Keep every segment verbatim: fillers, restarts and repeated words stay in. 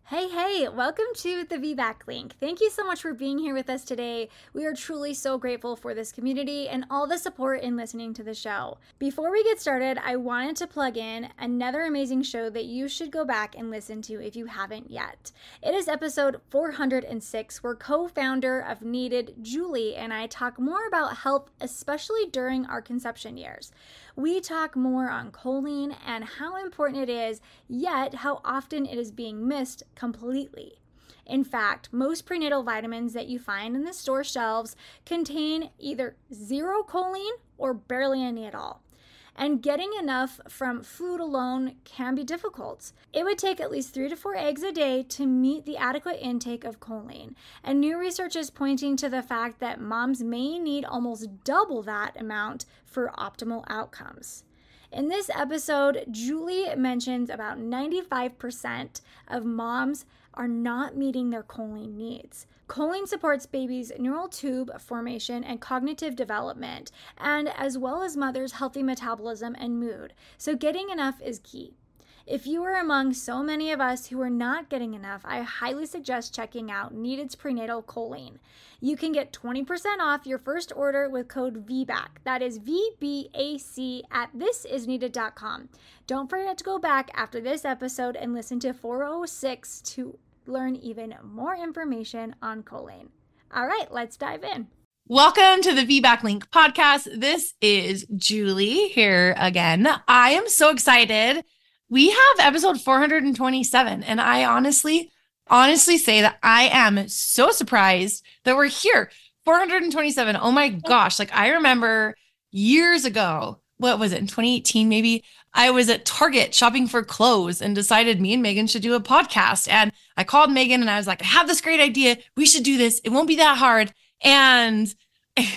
Hey, hey, welcome to the V BAC Link. Thank you so much for being here with us today. We are truly so grateful for this community and all the support in listening to the show. Before we get started, I wanted to plug in another amazing show that you should go back and listen to if you haven't yet. It is episode four hundred six, where co-founder of Needed, Julie, and I talk more about health, especially during our conception years. We talk more on choline and how important it is, yet how often it is being missed completely. In fact, most prenatal vitamins that you find in the store shelves contain either zero choline or barely any at all. And getting enough from food alone can be difficult. It would take at least three to four eggs a day to meet the adequate intake of choline. And new research is pointing to the fact that moms may need almost double that amount for optimal outcomes. In this episode, Julie mentions about ninety-five percent of moms are not meeting their choline needs. Choline supports babies' neural tube formation and cognitive development, and as well as mothers' healthy metabolism and mood. So getting enough is key. If you are among so many of us who are not getting enough, I highly suggest checking out Needed's Prenatal Choline. You can get twenty percent off your first order with code V BAC. That is V B A C at this is needed dot com. Don't forget to go back after this episode and listen to four oh six to learn even more information on choline. All right, let's dive in. Welcome to the V BAC Link podcast. This is Julie here again. I am so excited. We have episode four hundred twenty-seven, and I honestly, honestly say that I am so surprised that we're here. four hundred twenty-seven. Oh my gosh. Like, I remember years ago, what was it, in twenty eighteen maybe? I was at Target shopping for clothes and decided me and Megan should do a podcast. And I called Megan and I was like, I have this great idea. We should do this. It won't be that hard. And, and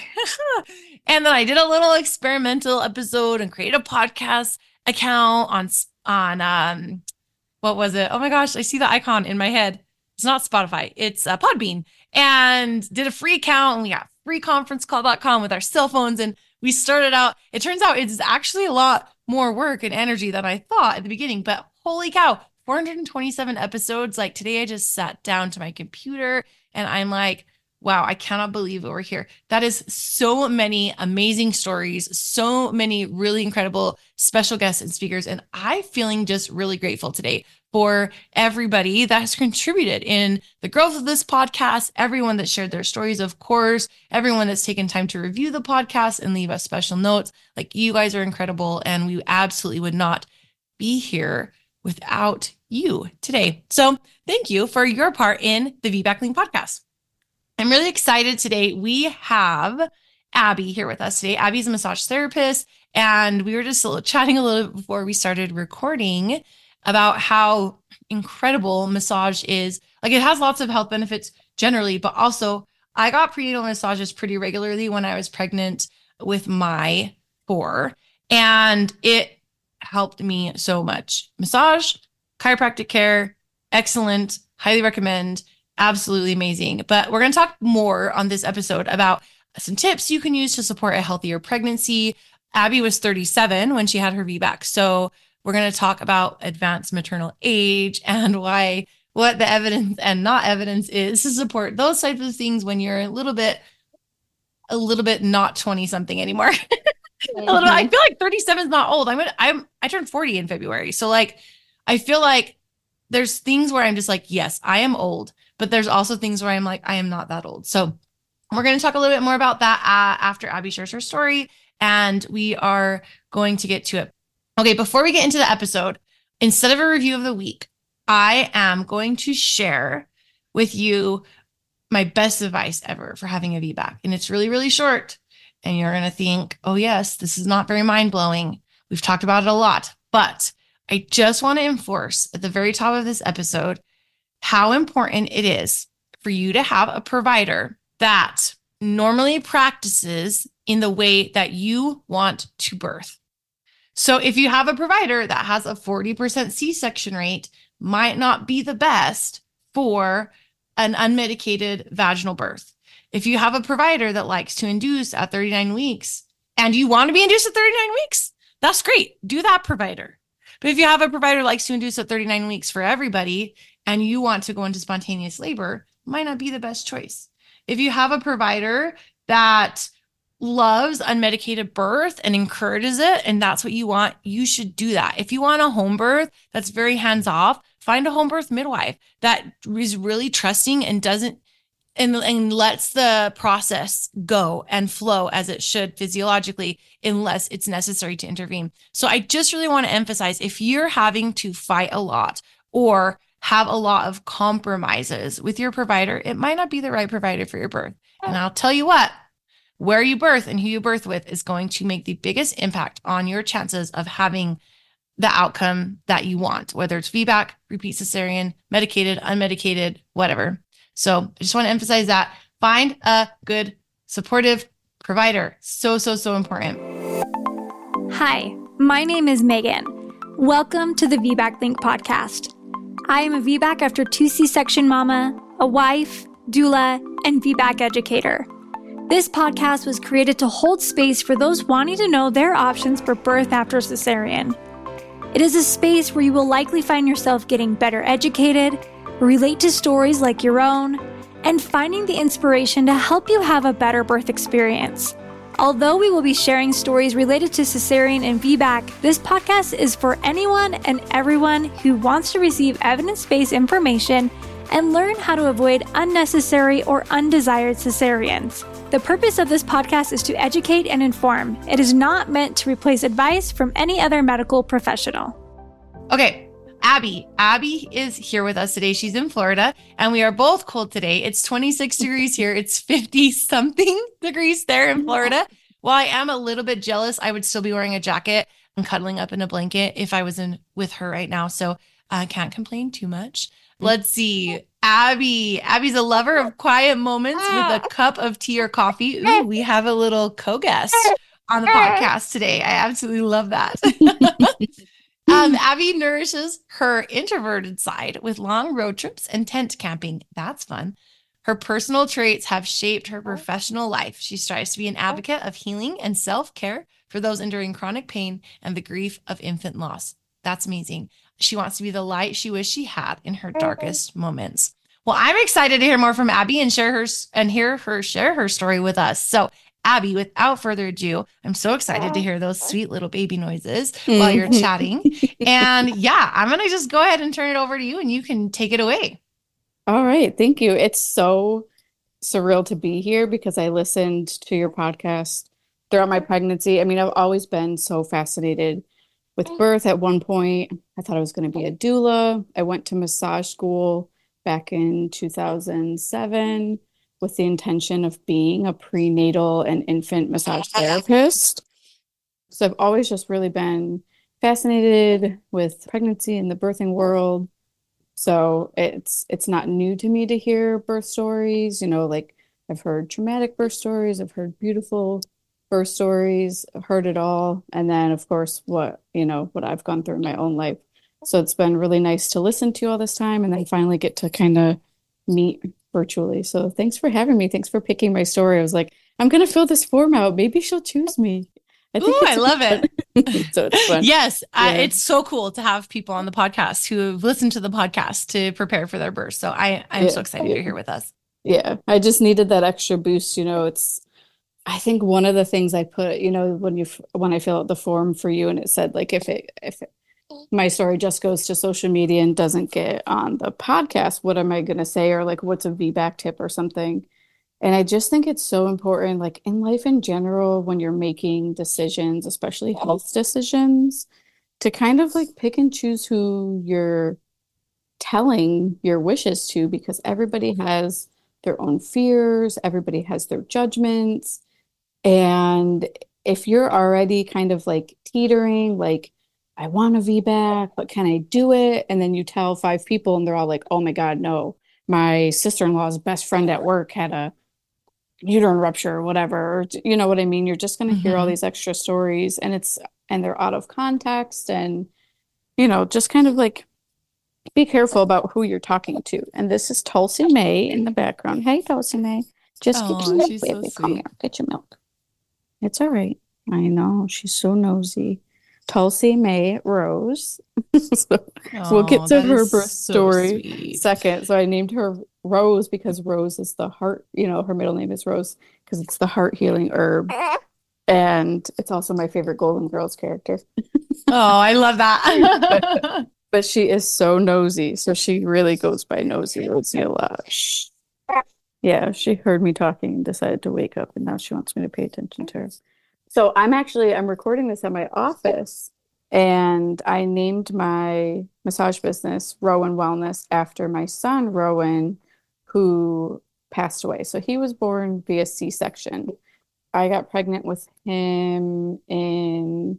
then I did a little experimental episode and created a podcast account on, on, um, what was it? Oh my gosh, I see the icon in my head. It's not Spotify. It's uh, Podbean, and did a free account, and we got free conference call dot com with our cell phones. And we started out, it turns out it's actually a lot more work and energy than I thought at the beginning, but holy cow, four hundred twenty-seven episodes. Like today, I just sat down to my computer and I'm like, wow, I cannot believe that we're here. That is so many amazing stories, so many really incredible special guests and speakers. And I'm feeling just really grateful today for everybody that has contributed in the growth of this podcast, everyone that shared their stories, of course, everyone that's taken time to review the podcast and leave us special notes. Like, you guys are incredible, and we absolutely would not be here without you today. So thank you for your part in the V BAC Link podcast. I'm really excited today. We have Abby here with us today. Abby's a massage therapist, and we were just chatting a little bit before we started recording about how incredible massage is. Like, it has lots of health benefits generally, but also I got prenatal massages pretty regularly when I was pregnant with my four, and it helped me so much. Massage, chiropractic care, excellent, highly recommend, absolutely amazing. But we're going to talk more on this episode about some tips you can use to support a healthier pregnancy. Abby was thirty-seven when she had her V BAC. So we're going to talk about advanced maternal age and why, what the evidence and not evidence is to support those types of things when you're a little bit, a little bit not twenty something anymore. Mm-hmm. A little, I feel like thirty-seven is not old. I'm, I'm, I turned forty in February. So like, I feel like there's things where I'm just like, yes, I am old, but there's also things where I'm like, I am not that old. So we're going to talk a little bit more about that uh, after Abby shares her story, and we are going to get to it. Okay, before we get into the episode, instead of a review of the week, I am going to share with you my best advice ever for having a V BAC. And it's really, really short. And you're going to think, oh yes, this is not very mind-blowing. We've talked about it a lot. But I just want to enforce at the very top of this episode how important it is for you to have a provider that normally practices in the way that you want to birth. So if you have a provider that has a forty percent C-section rate, might not be the best for an unmedicated vaginal birth. If you have a provider that likes to induce at thirty-nine weeks and you want to be induced at thirty-nine weeks, that's great. Do that provider. But if you have a provider that likes to induce at thirty-nine weeks for everybody, and you want to go into spontaneous labor, might not be the best choice. If you have a provider that loves unmedicated birth and encourages it, and that's what you want, you should do that. If you want a home birth that's very hands off, find a home birth midwife that is really trusting and doesn't and, and lets the process go and flow as it should physiologically, unless it's necessary to intervene. So I just really want to emphasize, if you're having to fight a lot or have a lot of compromises with your provider, it might not be the right provider for your birth. And I'll tell you what, where you birth and who you birth with is going to make the biggest impact on your chances of having the outcome that you want, whether it's V BAC, repeat cesarean, medicated, unmedicated, whatever. So I just want to emphasize that. Find a good, supportive provider. So, so, so important. Hi, my name is Megan. Welcome to the V BAC Link podcast. I am a V BAC after two C-section mama, a wife, doula, and V BAC educator. This podcast was created to hold space for those wanting to know their options for birth after cesarean. It is a space where you will likely find yourself getting better educated, relate to stories like your own, and finding the inspiration to help you have a better birth experience. Although we will be sharing stories related to cesarean and V BAC, this podcast is for anyone and everyone who wants to receive evidence-based information and learn how to avoid unnecessary or undesired cesareans. The purpose of this podcast is to educate and inform. It is not meant to replace advice from any other medical professional. Okay, Abby. Abby is here with us today. She's in Florida, and we are both cold today. It's twenty-six degrees here. It's fifty something degrees there in Florida. While I am a little bit jealous, I would still be wearing a jacket and cuddling up in a blanket if I was in with her right now. So I uh, can't complain too much. Let's see. Abby. Abby's a lover of quiet moments with a cup of tea or coffee. Ooh, we have a little co-guest on the podcast today. I absolutely love that. um, Abby nourishes her introverted side with long road trips and tent camping. That's fun. Her personal traits have shaped her professional life. She strives to be an advocate of healing and self-care for those enduring chronic pain and the grief of infant loss. That's amazing. She wants to be the light she wished she had in her darkest moments. Well, I'm excited to hear more from Abby and share her and hear her share her story with us. So, Abby, without further ado, I'm so excited to hear those sweet little baby noises while you're chatting. And yeah, I'm going to just go ahead and turn it over to you and you can take it away. All right. Thank you. It's so surreal to be here because I listened to your podcast throughout my pregnancy. I mean, I've always been so fascinated with birth. At one point, I thought I was going to be a doula. I went to massage school back in two thousand seven with the intention of being a prenatal and infant massage therapist. So I've always just really been fascinated with pregnancy and the birthing world. So it's it's not new to me to hear birth stories. You know, like I've heard traumatic birth stories. I've heard beautiful birth stories, heard it all. And then, of course, what, you know, what I've gone through in my own life. So it's been really nice to listen to all this time and then finally get to kind of meet virtually. So thanks for having me. Thanks for picking my story. I was like, I'm going to fill this form out. Maybe she'll choose me. I think Ooh, I love fun. it. So it's fun. Yes. Yeah. Uh, it's so cool to have people on the podcast who have listened to the podcast to prepare for their birth. So I, I'm yeah. so excited yeah. you're here with us. Yeah. I just needed that extra boost. You know, it's, I think one of the things I put, you know, when you, when I fill out the form for you and it said like, if it, if it, my story just goes to social media and doesn't get on the podcast, what am I going to say? Or like, what's a V BAC tip or something? And I just think it's so important, like in life in general, when you're making decisions, especially health decisions, to kind of like pick and choose who you're telling your wishes to, because everybody has their own fears. Everybody has their judgments. And if you're already kind of like teetering, like, I want a V BAC, but can I do it? And then you tell five people and they're all like, oh my God, no. My sister-in-law's best friend at work had a uterine rupture or whatever. Or, you know what I mean? You're just going to mm-hmm. hear all these extra stories and it's, and they're out of context and, you know, just kind of like be careful about who you're talking to. And this is Tulsi May in the background. Hey, Tulsi May. Just oh, get your milk, baby. So Come here. Get your milk. It's all right. I know. She's so nosy. Tulsi May Rose. So we'll get Oh, to that her is birth so story sweet. second. So I named her Rose because Rose is the heart, you know, her middle name is Rose because it's the heart healing herb. And it's also my favorite Golden Girls character. Oh, I love that. But she is so nosy. So she really goes by Nosy Rosie a lot. Yeah, she heard me talking and decided to wake up, and now she wants me to pay attention to her. So I'm actually I'm recording this at my office, and I named my massage business Rowan Wellness after my son Rowan, who passed away. So he was born via C-section. I got pregnant with him in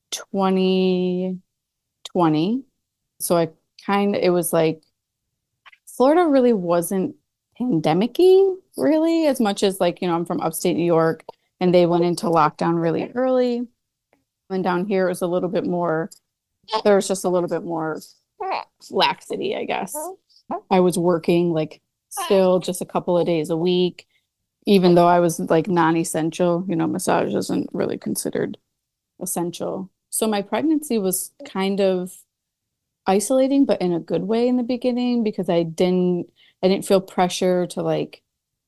twenty twenty. So I kind of, it was like Florida really wasn't pandemic-y, really, as much as like, you know, I'm from upstate New York and they went into lockdown really early. And down here it was a little bit more, there was just a little bit more laxity, I guess. I was working like still just a couple of days a week, even though I was like non-essential. You know, massage isn't really considered essential. So my pregnancy was kind of isolating, but in a good way in the beginning because I didn't I didn't feel pressure to like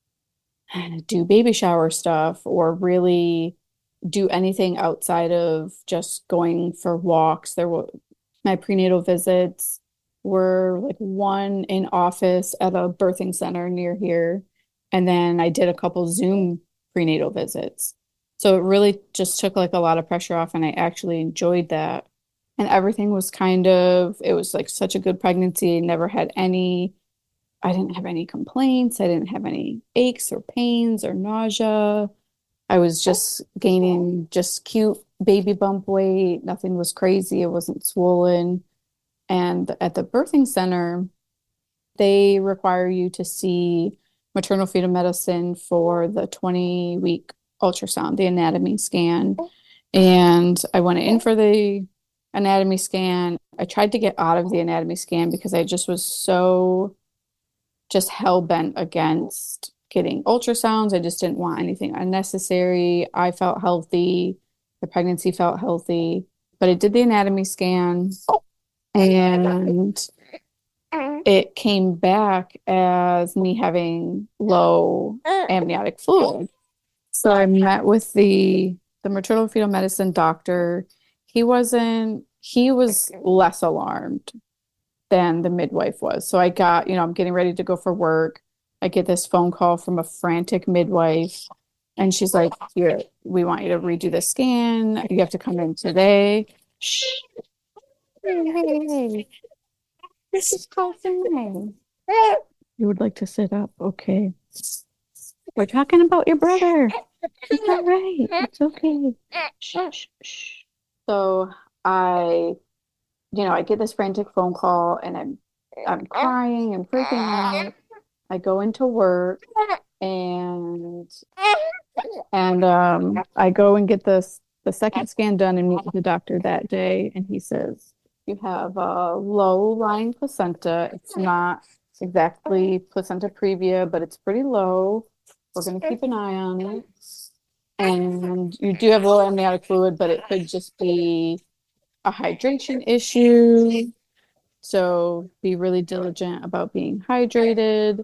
do baby shower stuff or really do anything outside of just going for walks. There were my prenatal visits were like one in office at a birthing center near here, and then I did a couple Zoom prenatal visits. So it really just took like a lot of pressure off, and I actually enjoyed that. And everything was kind of, it was like such a good pregnancy. Never had any, I didn't have any complaints. I didn't have any aches or pains or nausea. I was just gaining just cute baby bump weight. Nothing was crazy. It wasn't swollen. And at the birthing center, they require you to see maternal fetal medicine for the twenty week ultrasound, the anatomy scan. And I went in for the anatomy scan. I tried to get out of the anatomy scan because I just was so just hell bent against getting ultrasounds. I just didn't want anything unnecessary. I felt healthy. The pregnancy felt healthy, but I did the anatomy scan and it came back as me having low amniotic fluid. So I met with the the maternal fetal medicine doctor. He wasn't, he was less alarmed than the midwife was. So I got, you know, I'm getting ready to go for work. I get this phone call from a frantic midwife, and she's like, here, we want you to redo the scan. You have to come in today. Shh. Hey, hey, hey. This is Carlton May. You would like to sit up? Okay. We're talking about your brother. It's all right. It's okay. Shh, shh, shh. So I, you know, I get this frantic phone call and I'm I'm crying and freaking out. I go into work and and um I go and get this the second scan done and meet with the doctor that day, and he says, you have a low lying placenta. It's not exactly placenta previa, but it's pretty low. We're going to keep an eye on it. And you do have low amniotic fluid, but it could just be a hydration issue. So be really diligent about being hydrated.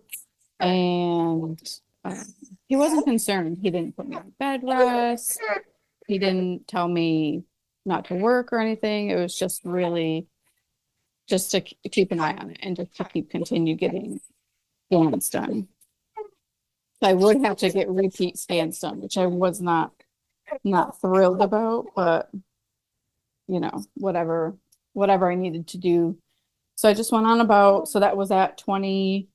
And um, he wasn't concerned. He didn't put me on bed rest. He didn't tell me not to work or anything. It was just really just to keep an eye on it and just to keep continue getting scans done. I would have to get repeat scans done, which I was not not thrilled about, but you know, whatever whatever I needed to do. So I just went on about, so that was at twenty,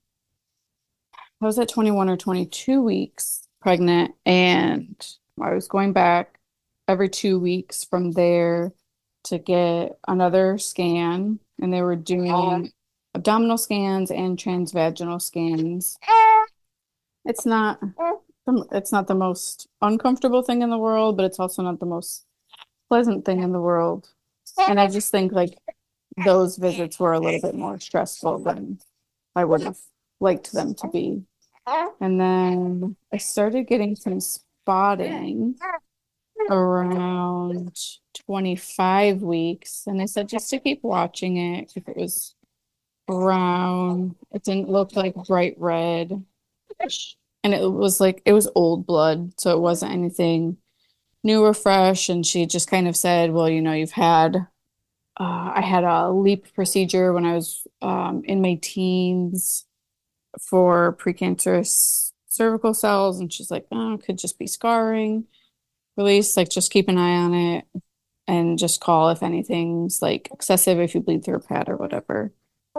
I was at twenty-one or twenty-two weeks pregnant, and I was going back every two weeks from there to get another scan, and they were doing abdominal scans and transvaginal scans. It's not it's not the most uncomfortable thing in the world, but it's also not the most pleasant thing in the world. And I just think like those visits were a little bit more stressful than I would have liked them to be. And then I started getting some spotting around twenty-five weeks. And I said just to keep watching it if it was brown. It didn't look like bright red. And it was like, it was old blood. So it wasn't anything new or fresh. And she just kind of said, well, you know, you've had, uh, I had a LEEP procedure when I was um, in my teens for precancerous cervical cells. And she's like, oh, it could just be scarring release. Like, just keep an eye on it and just call if anything's like excessive, if you bleed through a pad or whatever.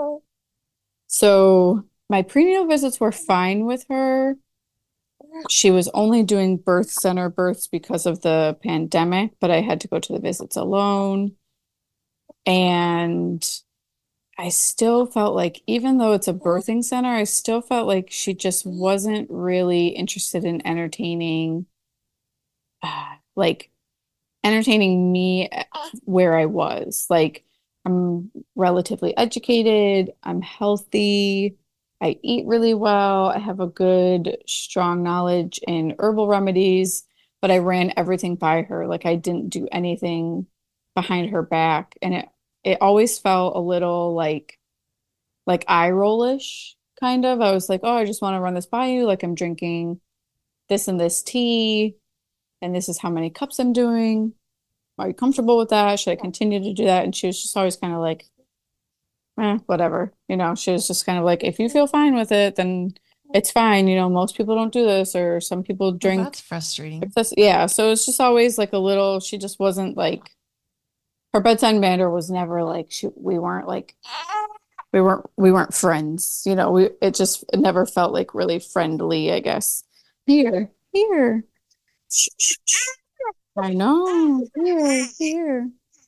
So my prenatal visits were fine with her. She was only doing birth center births because of the pandemic, but I had to go to the visits alone. And I still felt like, even though it's a birthing center, I still felt like she just wasn't really interested in entertaining, uh, like entertaining me where I was. Like, I'm relatively educated, I'm healthy, I eat really well, I have a good, strong knowledge in herbal remedies, but I ran everything by her. Like, I didn't do anything behind her back. And it it always felt a little like like eye rollish, kind of. I was like, oh, I just want to run this by you. Like, I'm drinking this and this tea, and this is how many cups I'm doing. Are you comfortable with that? Should I continue to do that? And she was just always kind of like, eh, whatever. You know, she was just kind of like, if you feel fine with it, then it's fine. You know, most people don't do this, or some people Well, drink. that's frustrating. Excess- yeah. So it's just always like a little, she just wasn't like, her bedside manner was never like, she, we weren't like, we weren't, we weren't friends. You know, we, it just, it never felt like really friendly, I guess. Here, here. Shh, shh, shh. I know. Here, here.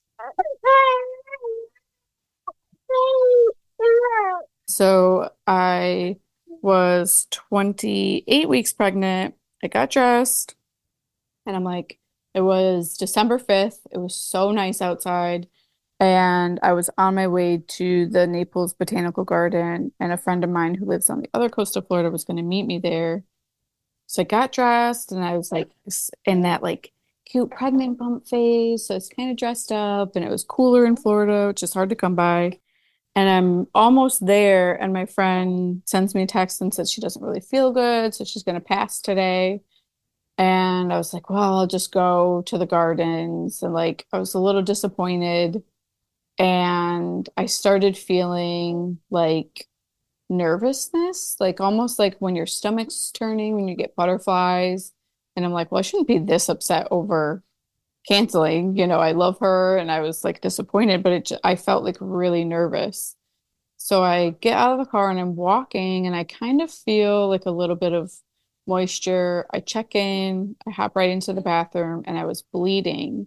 So I was twenty-eight weeks pregnant. I got dressed, and I'm like, it was December fifth. It was so nice outside. And I was on my way to the Naples Botanical Garden, and a friend of mine who lives on the other coast of Florida was going to meet me there. So I got dressed, and I was like in that like cute pregnant bump phase. So I was kind of dressed up, and it was cooler in Florida, which is hard to come by. And I'm almost there, and my friend sends me a text and says she doesn't really feel good, so she's going to pass today. And I was like, well, I'll just go to the gardens. And like, I was a little disappointed. And I started feeling like nervousness, like almost like when your stomach's turning, when you get butterflies. And I'm like, well, I shouldn't be this upset over canceling. You know, I love her, and I was like disappointed, but it, j- I felt like really nervous. So I get out of the car and I'm walking, and I kind of feel like a little bit of moisture. I check in, I hop right into the bathroom, and I was bleeding.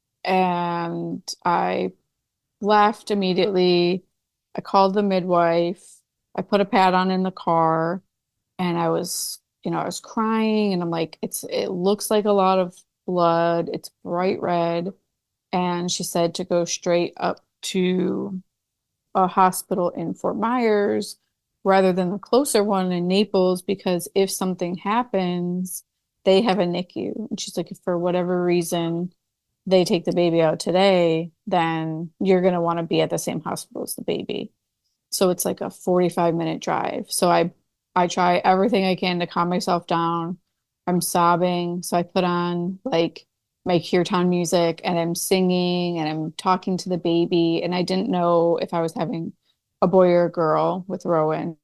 And I left immediately. I called the midwife. I put a pad on in the car, and I was, you know, I was crying, and I'm like, it's, it looks like a lot of blood. It's bright red. And she said to go straight up to a hospital in Fort Myers rather than the closer one in Naples, because if something happens, they have a NICU. And she's like, if for whatever reason they take the baby out today, then you're going to want to be at the same hospital as the baby. So it's like a forty-five minute drive. So I I try everything I can to calm myself down. I'm sobbing. So I put on like my kirtan music, and I'm singing, and I'm talking to the baby. And I didn't know if I was having a boy or a girl with Rowan.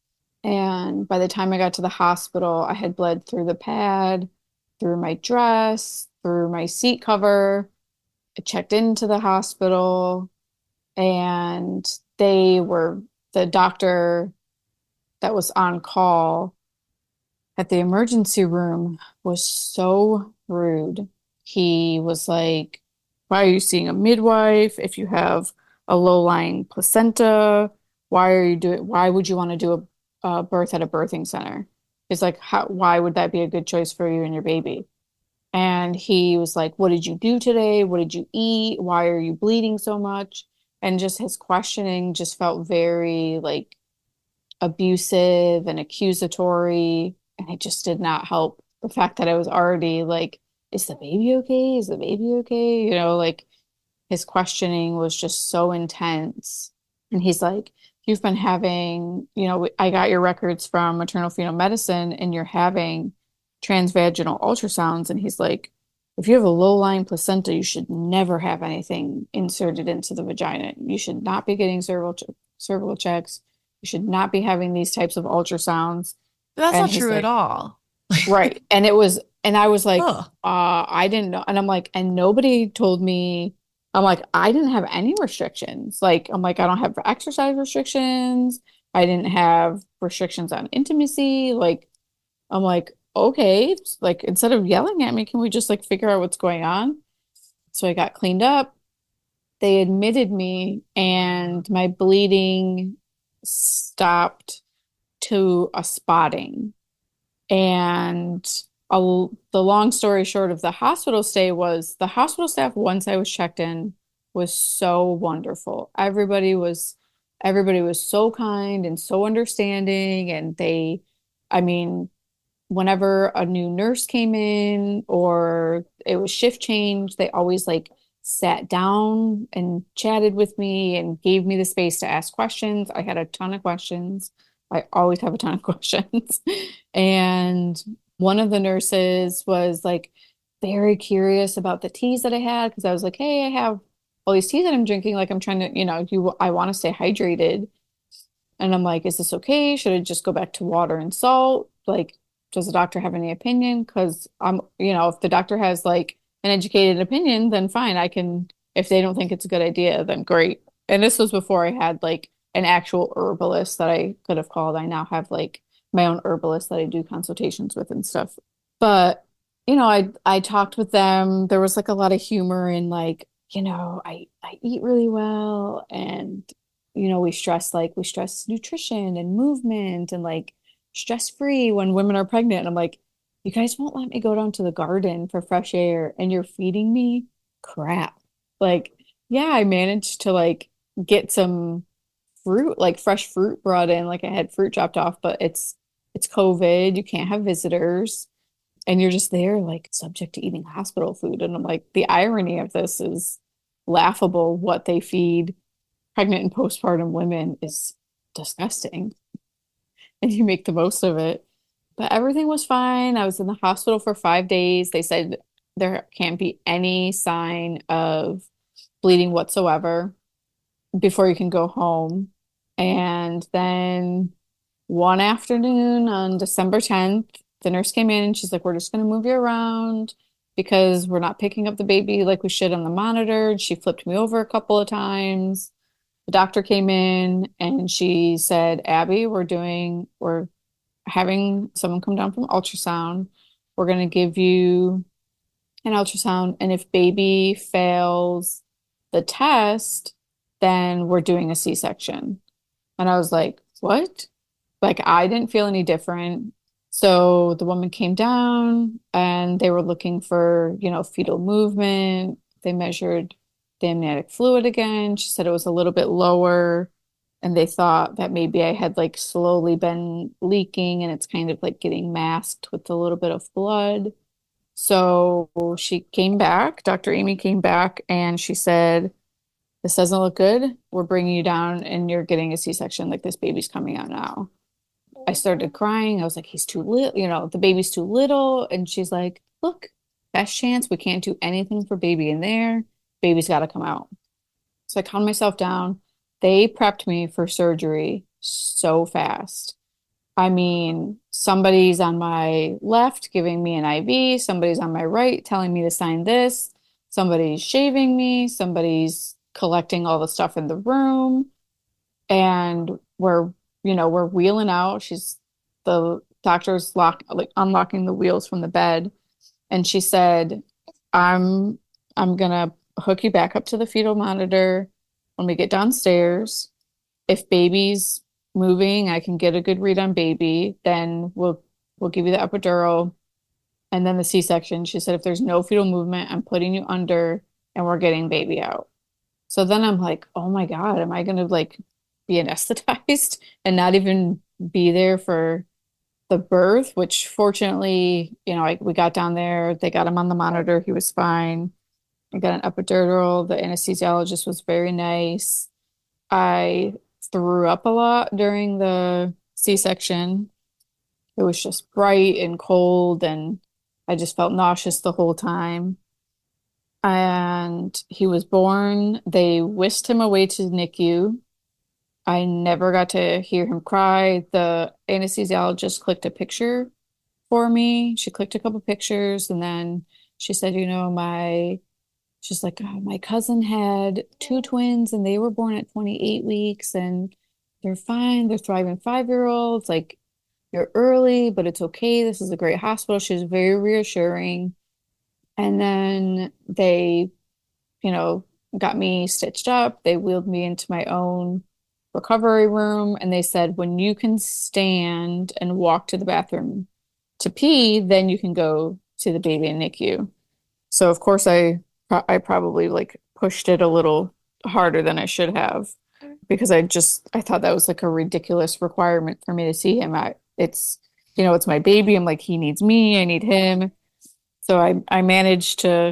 And by the time I got to the hospital, I had bled through the pad, through my dress, through my seat cover. I checked into the hospital, and they were, the doctor that was on call at the emergency room was so rude. He was like, why are you seeing a midwife if you have a low-lying placenta? Why are you doing, why would you want to do a, a birth at a birthing center? It's like, how, why would that be a good choice for you and your baby? And he was like, what did you do today? What did you eat? Why are you bleeding so much? And just his questioning just felt very like abusive and accusatory. And it just did not help the fact that I was already like is the baby okay? Is the baby okay? You know, like his questioning was just so intense. And he's like, you've been having, you know, I got your records from maternal fetal medicine and you're having transvaginal ultrasounds. And he's like, if you have a low-lying placenta, you should never have anything inserted into the vagina. You should not be getting cervical ch cervical checks. You should not be having these types of ultrasounds. That's And not he's true at like, all. right. And it was, and I was like, Oh, uh, I didn't know. And I'm like, and nobody told me, I'm like, I didn't have any restrictions. Like, I'm like, I don't have exercise restrictions. I didn't have restrictions on intimacy. Like, I'm like, okay, like instead of yelling at me, can we just like figure out what's going on? So I got cleaned up. They admitted me and my bleeding stopped to a spotting. And a, the long story short of the hospital stay was the hospital staff, once I was checked in, was so wonderful. Everybody was everybody was so kind and so understanding. And they, I mean, whenever a new nurse came in or it was shift change, they always like sat down and chatted with me and gave me the space to ask questions. I had a ton of questions. I always have a ton of questions. And one of the nurses was like very curious about the teas that I had because I was like, hey, I have all these teas that I'm drinking. Like I'm trying to, you know, you I want to stay hydrated. And I'm like, is this okay? Should I just go back to water and salt? Like, does the doctor have any opinion? Because I'm, you know, if the doctor has like an educated opinion, then fine. I can, if they don't think it's a good idea, then great. And this was before I had like an actual herbalist that I could have called. I now have like my own herbalist that I do consultations with and stuff. But, you know, I I talked with them. There was like a lot of humor in like, you know, I I eat really well and you know, we stress like we stress nutrition and movement and like stress free when women are pregnant. And I'm like, you guys won't let me go down to the garden for fresh air and you're feeding me crap. Like, yeah, I managed to like get some fruit, like fresh fruit brought in. Like I had fruit dropped off, but it's it's COVID. You can't have visitors. And you're just there like subject to eating hospital food. And I'm like, the irony of this is laughable. What they feed pregnant and postpartum women is disgusting. And you make the most of it. But everything was fine. I was in the hospital for five days. They said there can't be any sign of bleeding whatsoever before you can go home. And then one afternoon on December tenth, the nurse came in and she's like, we're just going to move you around because we're not picking up the baby like we should on the monitor. She flipped me over a couple of times. The doctor came in and she said, Abby, we're doing, we're having someone come down from ultrasound. We're going to give you an ultrasound. And if baby fails the test, then we're doing a C-section. And I was like, what? Like, I didn't feel any different. So the woman came down and they were looking for, you know, fetal movement. They measured the amniotic fluid again. She said it was a little bit lower. And they thought that maybe I had like slowly been leaking and it's kind of like getting masked with a little bit of blood. So she came back, Doctor Amy came back and she said, this doesn't look good. We're bringing you down and you're getting a C-section. Like this baby's coming out now. I started crying. I was like, he's too little, you know, the baby's too little. And she's like, look, best chance. We can't do anything for baby in there. Baby's got to come out. So I calmed myself down. They prepped me for surgery so fast. I mean, somebody's on my left giving me an I V. Somebody's on my right telling me to sign this. Somebody's shaving me. Somebody's collecting all the stuff in the room. And we're, you know, we're wheeling out. She's, the doctor's lock, like unlocking the wheels from the bed. And she said, I'm, I'm gonna hook you back up to the fetal monitor when we get downstairs. If baby's moving, I can get a good read on baby, then we'll we'll give you the epidural and then the C-section. She said, if there's no fetal movement, I'm putting you under and we're getting baby out. So then I'm like, oh my God, am I gonna like be anesthetized and not even be there for the birth, which fortunately, you know, I, we got down there, they got him on the monitor, he was fine. I got an epidural. The anesthesiologist was very nice. I threw up a lot during the C-section. It was just bright and cold, and I just felt nauseous the whole time. And he was born. They whisked him away to N I C U. I never got to hear him cry. The anesthesiologist clicked a picture for me. She clicked a couple pictures, and then she said, you know, my she's like, oh, my cousin had two twins and they were born at twenty-eight weeks and they're fine. They're thriving five-year-olds. Like, you're early, but it's okay. This is a great hospital. She was very reassuring. And then they, you know, got me stitched up. They wheeled me into my own recovery room. And they said, when you can stand and walk to the bathroom to pee, then you can go to the baby in N I C U. So, of course, I I probably like pushed it a little harder than I should have because I just I thought that was like a ridiculous requirement for me to see him. I it's you know, it's my baby. I'm like, he needs me, I need him. So I I managed to,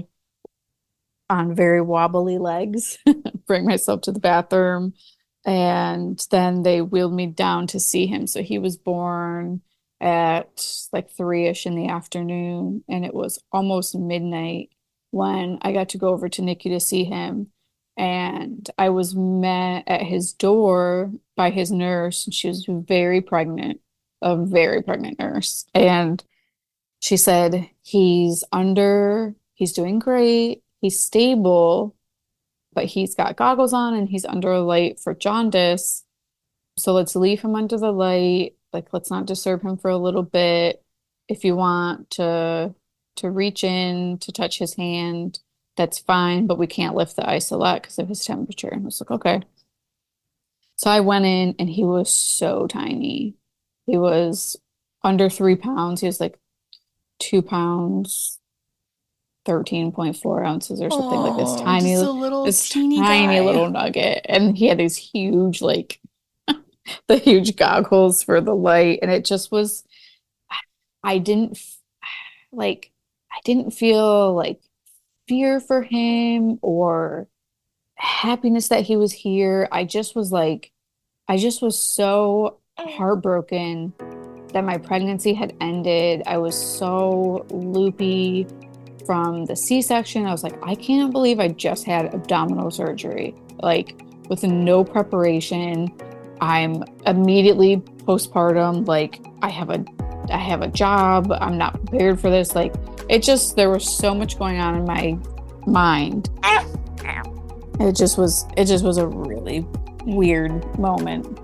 on very wobbly legs, bring myself to the bathroom. And then they wheeled me down to see him. So he was born at like three-ish in the afternoon, and it was almost midnight when I got to go over to N I C U to see him. And I was met at his door by his nurse, and she was very pregnant, a very pregnant nurse. And she said, he's under, he's doing great, he's stable, but he's got goggles on and he's under a light for jaundice. So let's leave him under the light. Like, let's not disturb him for a little bit. If you want to to reach in to touch his hand, that's fine, but we can't lift the isolette because of his temperature. And I was like, okay. So I went in and he was so tiny. He was under three pounds. He was like two pounds, thirteen point four ounces or something, like this Oh, tiny, just a little this teeny tiny guy. little nugget. And he had these huge, like, the huge goggles for the light. And it just was, I didn't f- like, I didn't feel like fear for him or happiness that he was here. I just was like, I just was so heartbroken that my pregnancy had ended. I was so loopy from the C-section. I was like, I can't believe I just had abdominal surgery, like with no preparation. I'm immediately postpartum. Like, I have a, I have a job. I'm not prepared for this. Like, it just, there was so much going on in my mind. It just was, it just was a really weird moment.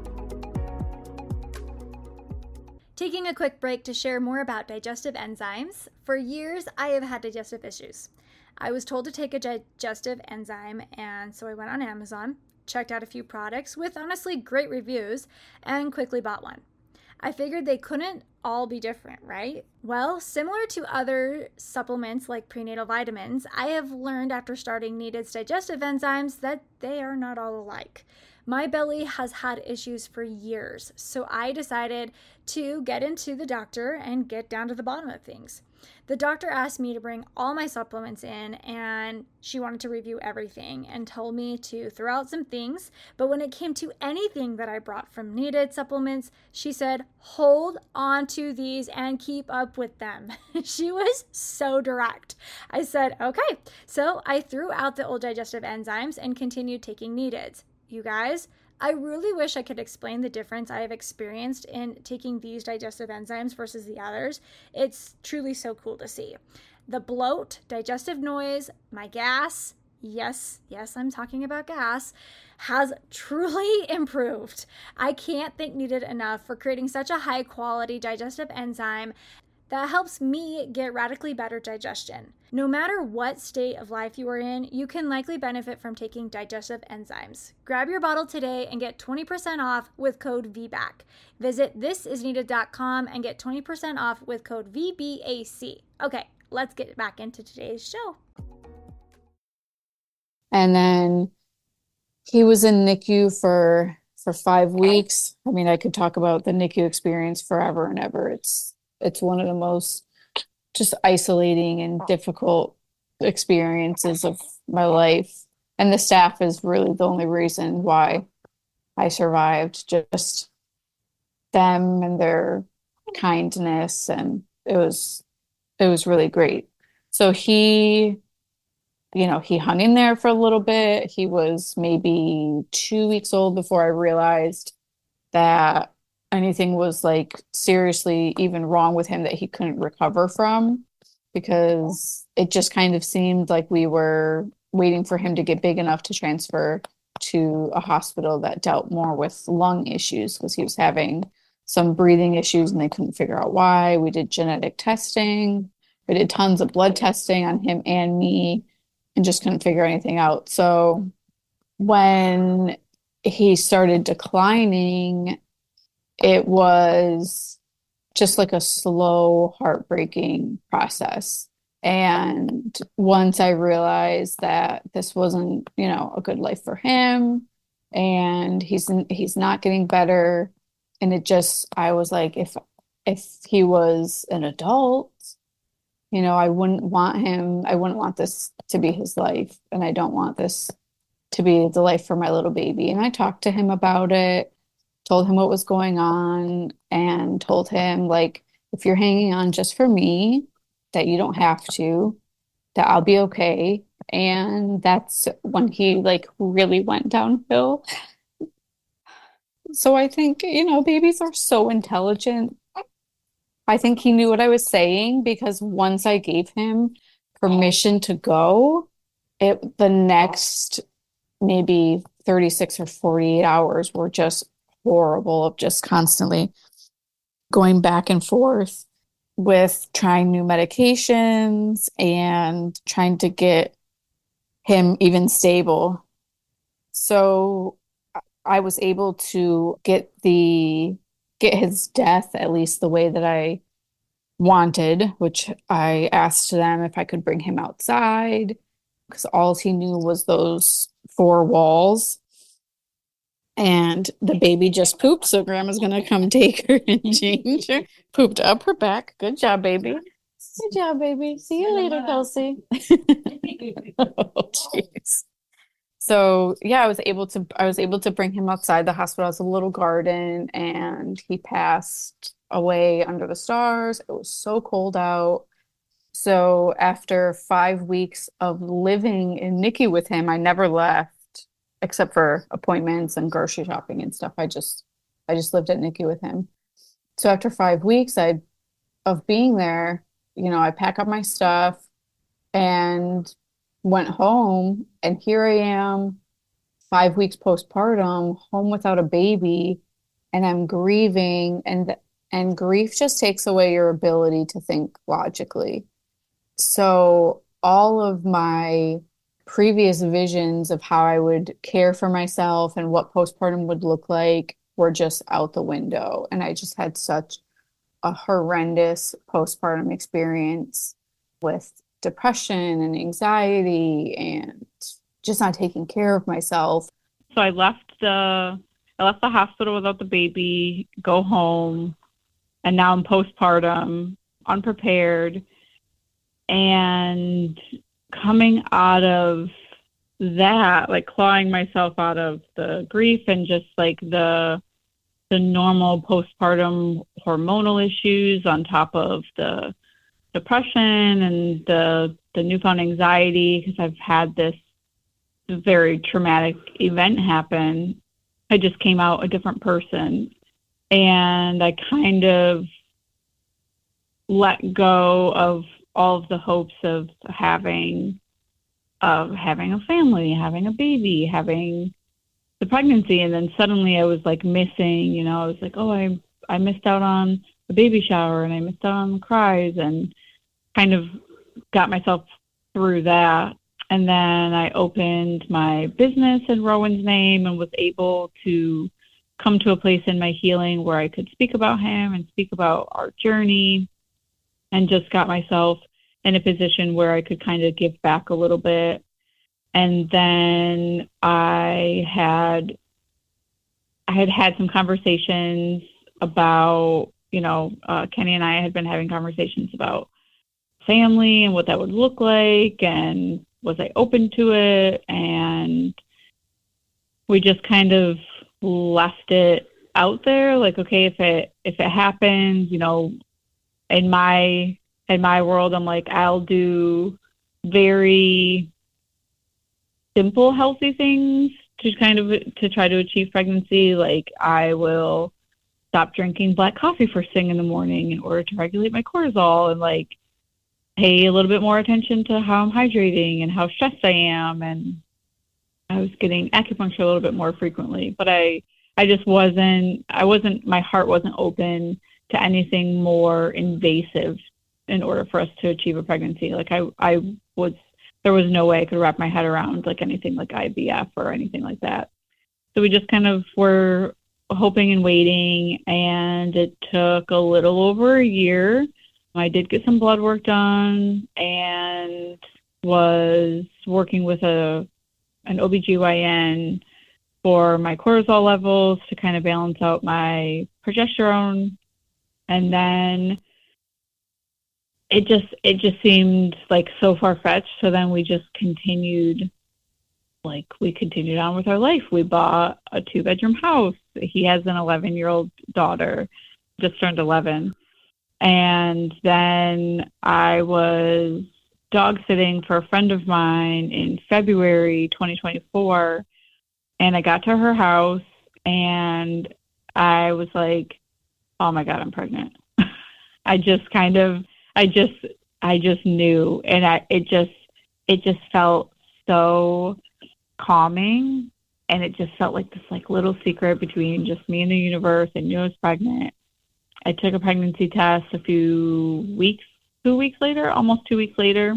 Taking a quick break to share more about digestive enzymes. For years, I have had digestive issues. I was told to take a digestive enzyme, and so I went on Amazon, checked out a few products with honestly great reviews, and quickly bought one. I figured they couldn't all be different, right? Well, similar to other supplements like prenatal vitamins, I have learned after starting Needed's digestive enzymes that they are not all alike. My belly has had issues for years, so I decided to get into the doctor and get down to the bottom of things. The doctor asked me to bring all my supplements in, and she wanted to review everything and told me to throw out some things. But when it came to anything that I brought from Needed supplements, she said, hold on to these and keep up with them. She was so direct. I said, okay. So I threw out the old digestive enzymes and continued taking Neededs. You guys, I really wish I could explain the difference I have experienced in taking these digestive enzymes versus the others. It's truly so cool to see. The bloat, digestive noise, my gas, yes, yes, I'm talking about gas, has truly improved. I can't thank Needed enough for creating such a high quality digestive enzyme that helps me get radically better digestion. No matter what state of life you are in, you can likely benefit from taking digestive enzymes. Grab your bottle today and get twenty percent off with code V B A C. Visit this is needed dot com and get twenty percent off with code V B A C. Okay, let's get back into today's show. And then he was in N I C U for for five weeks. I mean, I could talk about the N I C U experience forever and ever. It's it's one of the most just isolating and difficult experiences of my life. And the staff is really the only reason why I survived, just them and their kindness, and it was it was really great. So he, you know, he hung in there for a little bit. He was maybe two weeks old before I realized that anything was like seriously even wrong with him that he couldn't recover from, because it just kind of seemed like we were waiting for him to get big enough to transfer to a hospital that dealt more with lung issues, because he was having some breathing issues and they couldn't figure out why. We did genetic testing. We did tons of blood testing on him and me and just couldn't figure anything out. So when he started declining, it was just like a slow, heartbreaking process. And once I realized that this wasn't, you know, a good life for him, and he's he's not getting better, and it just, I was like, if if he was an adult, you know, I wouldn't want him, I wouldn't want this to be his life, and I don't want this to be the life for my little baby. And I talked to him about it, told him what was going on, and told him, like, if you're hanging on just for me, that you don't have to, that I'll be okay. And that's when he like really went downhill. So I think, you know, babies are so intelligent. I think he knew what I was saying, because once I gave him permission to go, it the next maybe thirty-six or forty-eight hours were just horrible, of just constantly going back and forth with trying new medications and trying to get him even stable. So I was able to get the get his death at least the way that I wanted, which I asked them if I could bring him outside, because all he knew was those four walls. And the baby just pooped, so grandma's gonna come take her and change her. Pooped up her back. Good job, baby. Good job, baby. See you later, Kelsey. Oh, jeez. So yeah, I was able to I was able to bring him outside the hospital. It was a little garden, and he passed away under the stars. It was so cold out. So after five weeks of living in N I C U with him, I never left, except for appointments and grocery shopping and stuff. I just I just lived at N I C U with him. So after five weeks I of being there, you know, I pack up my stuff and went home, and here I am, five weeks postpartum, home without a baby, and I'm grieving, and and grief just takes away your ability to think logically. So all of my previous visions of how I would care for myself and what postpartum would look like were just out the window. And I just had such a horrendous postpartum experience with depression and anxiety and just not taking care of myself. So I left the I left the hospital without the baby, go home, and now I'm postpartum, unprepared, and coming out of that, like clawing myself out of the grief and just like the the normal postpartum hormonal issues on top of the depression and the the newfound anxiety, because I've had this very traumatic event happen. I just came out a different person, and I kind of let go of all of the hopes of having of having a family, having a baby, having the pregnancy. And then suddenly I was like missing, you know, I was like, oh, I I missed out on the baby shower, and I missed out on the cries, and kind of got myself through that. And then I opened my business in Rowan's name and was able to come to a place in my healing where I could speak about him and speak about our journey, and just got myself in a position where I could kind of give back a little bit. And then I had I had had some conversations about, you know, uh, Kenny and I had been having conversations about family and what that would look like, and was I open to it? And we just kind of left it out there, like, okay, if it if it happens, you know, in my in my world, I'm like, I'll do very simple, healthy things to kind of to try to achieve pregnancy. Like, I will stop drinking black coffee first thing in the morning in order to regulate my cortisol, and like pay a little bit more attention to how I'm hydrating and how stressed I am. And I was getting acupuncture a little bit more frequently, but I I just wasn't I wasn't my heart wasn't open to anything more invasive in order for us to achieve a pregnancy. Like I I was there was no way I could wrap my head around like anything like I V F or anything like that. So we just kind of were hoping and waiting, and it took a little over a year. I did get some blood work done and was working with a an O B G Y N for my cortisol levels to kind of balance out my progesterone. And then it just it just seemed like so far-fetched. So then we just continued, like we continued on with our life. We bought a two-bedroom house. He has an eleven-year-old daughter, just turned eleven. And then I was dog sitting for a friend of mine in February twenty twenty-four, and I got to her house and I was like, oh my God, I'm pregnant. I just kind of, I just, I just knew, and I, it just, it just felt so calming, and it just felt like this like little secret between just me and the universe. I knew I was pregnant. I took a pregnancy test a few weeks, two weeks later, almost two weeks later.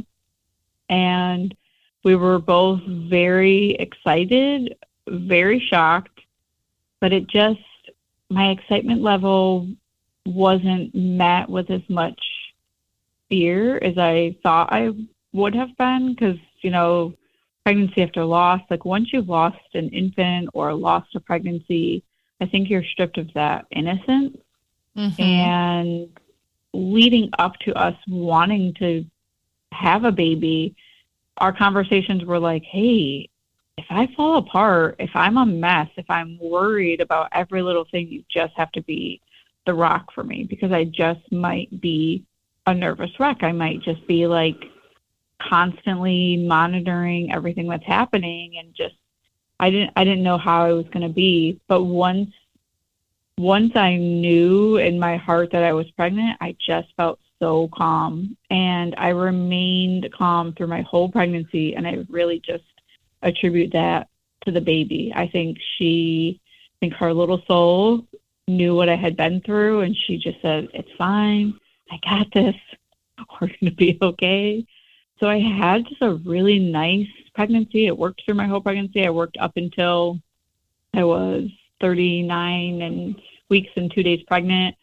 And we were both very excited, very shocked, but it just, my excitement level wasn't met with as much fear as I thought I would have been. Because, you know, pregnancy after loss, like once you've lost an infant or lost a pregnancy, I think you're stripped of that innocence. Mm-hmm. And leading up to us wanting to have a baby, our conversations were like, hey, if I fall apart, if I'm a mess, if I'm worried about every little thing, you just have to be the rock for me, because I just might be a nervous wreck. I might just be like constantly monitoring everything that's happening, and just I didn't I didn't know how I was going to be. But once once I knew in my heart that I was pregnant, I just felt so calm, and I remained calm through my whole pregnancy. And I really just attribute that to the baby. I think she, I think her little soul knew what I had been through, and she just said, it's fine. I got this. We're going to be okay. So I had just a really nice pregnancy. It worked through my whole pregnancy. I worked up until I was thirty-nine and weeks and two days pregnant.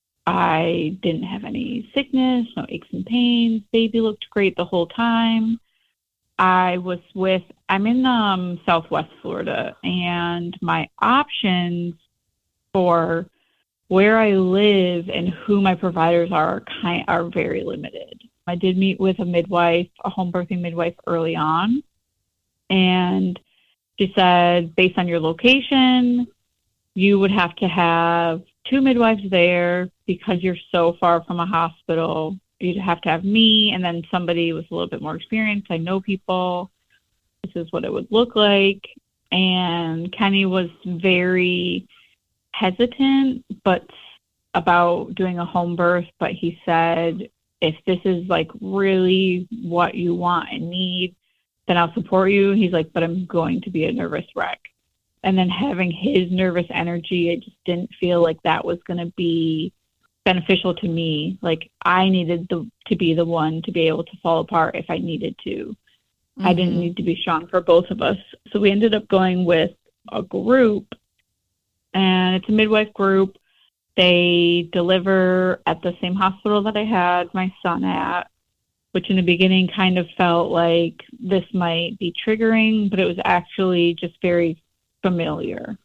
I didn't have any sickness, no aches and pains. Baby looked great the whole time. I was with, I'm in um, Southwest Florida, and my options for where I live and who my providers are kind are very limited. I did meet with a midwife, a home birthing midwife early on, and she said, based on your location, you would have to have two midwives there because you're so far from a hospital. You'd have to have me and then somebody with a little bit more experience. I know people. This is what it would look like. And Kenny was very hesitant but about doing a home birth, but he said, if this is like really what you want and need, then I'll support you. He's like, but I'm going to be a nervous wreck. And then having his nervous energy, I just didn't feel like that was going to be beneficial to me. Like I needed the, to be the one to be able to fall apart if I needed to. Mm-hmm. I didn't need to be strong for both of us. So we ended up going with a group, and it's a midwife group. They deliver at the same hospital that I had my son at, which in the beginning kind of felt like this might be triggering, but it was actually just very familiar.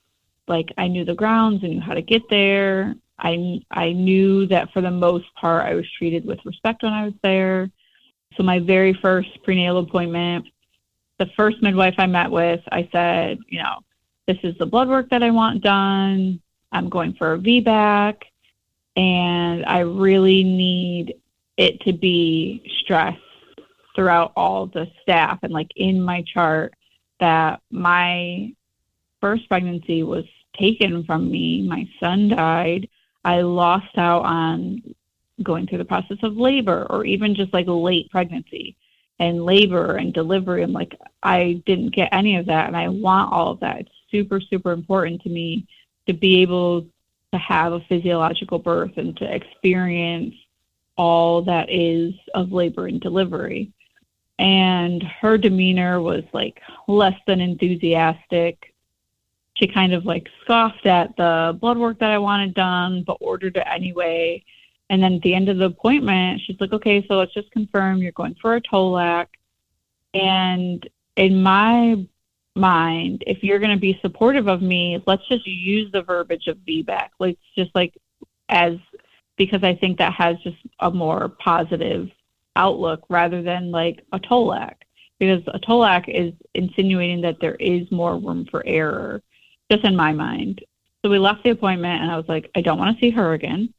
like, I knew the grounds, I knew how to get there. I, I knew that for the most part, I was treated with respect when I was there. So my very first prenatal appointment, the first midwife I met with, I said, you know, this is the blood work that I want done. I'm going for a V BAC, and I really need it to be stressed throughout all the staff and like in my chart that my first pregnancy was taken from me. My son died. I lost out on going through the process of labor or even just like late pregnancy and labor and delivery. I'm like, I didn't get any of that. And I want all of that. It's super, super important to me to be able to have a physiological birth and to experience all that is of labor and delivery. And her demeanor was like less than enthusiastic. She kind of like scoffed at the blood work that I wanted done, but ordered it anyway. And then at the end of the appointment, she's like, okay, so let's just confirm you're going for a Tolac. And in my mind, if you're going to be supportive of me, let's just use the verbiage of V BAC. Let's just like as, because I think that has just a more positive outlook rather than like a Tolac, because a Tolac is insinuating that there is more room for error, just in my mind. So we left the appointment and I was like, I don't want to see her again.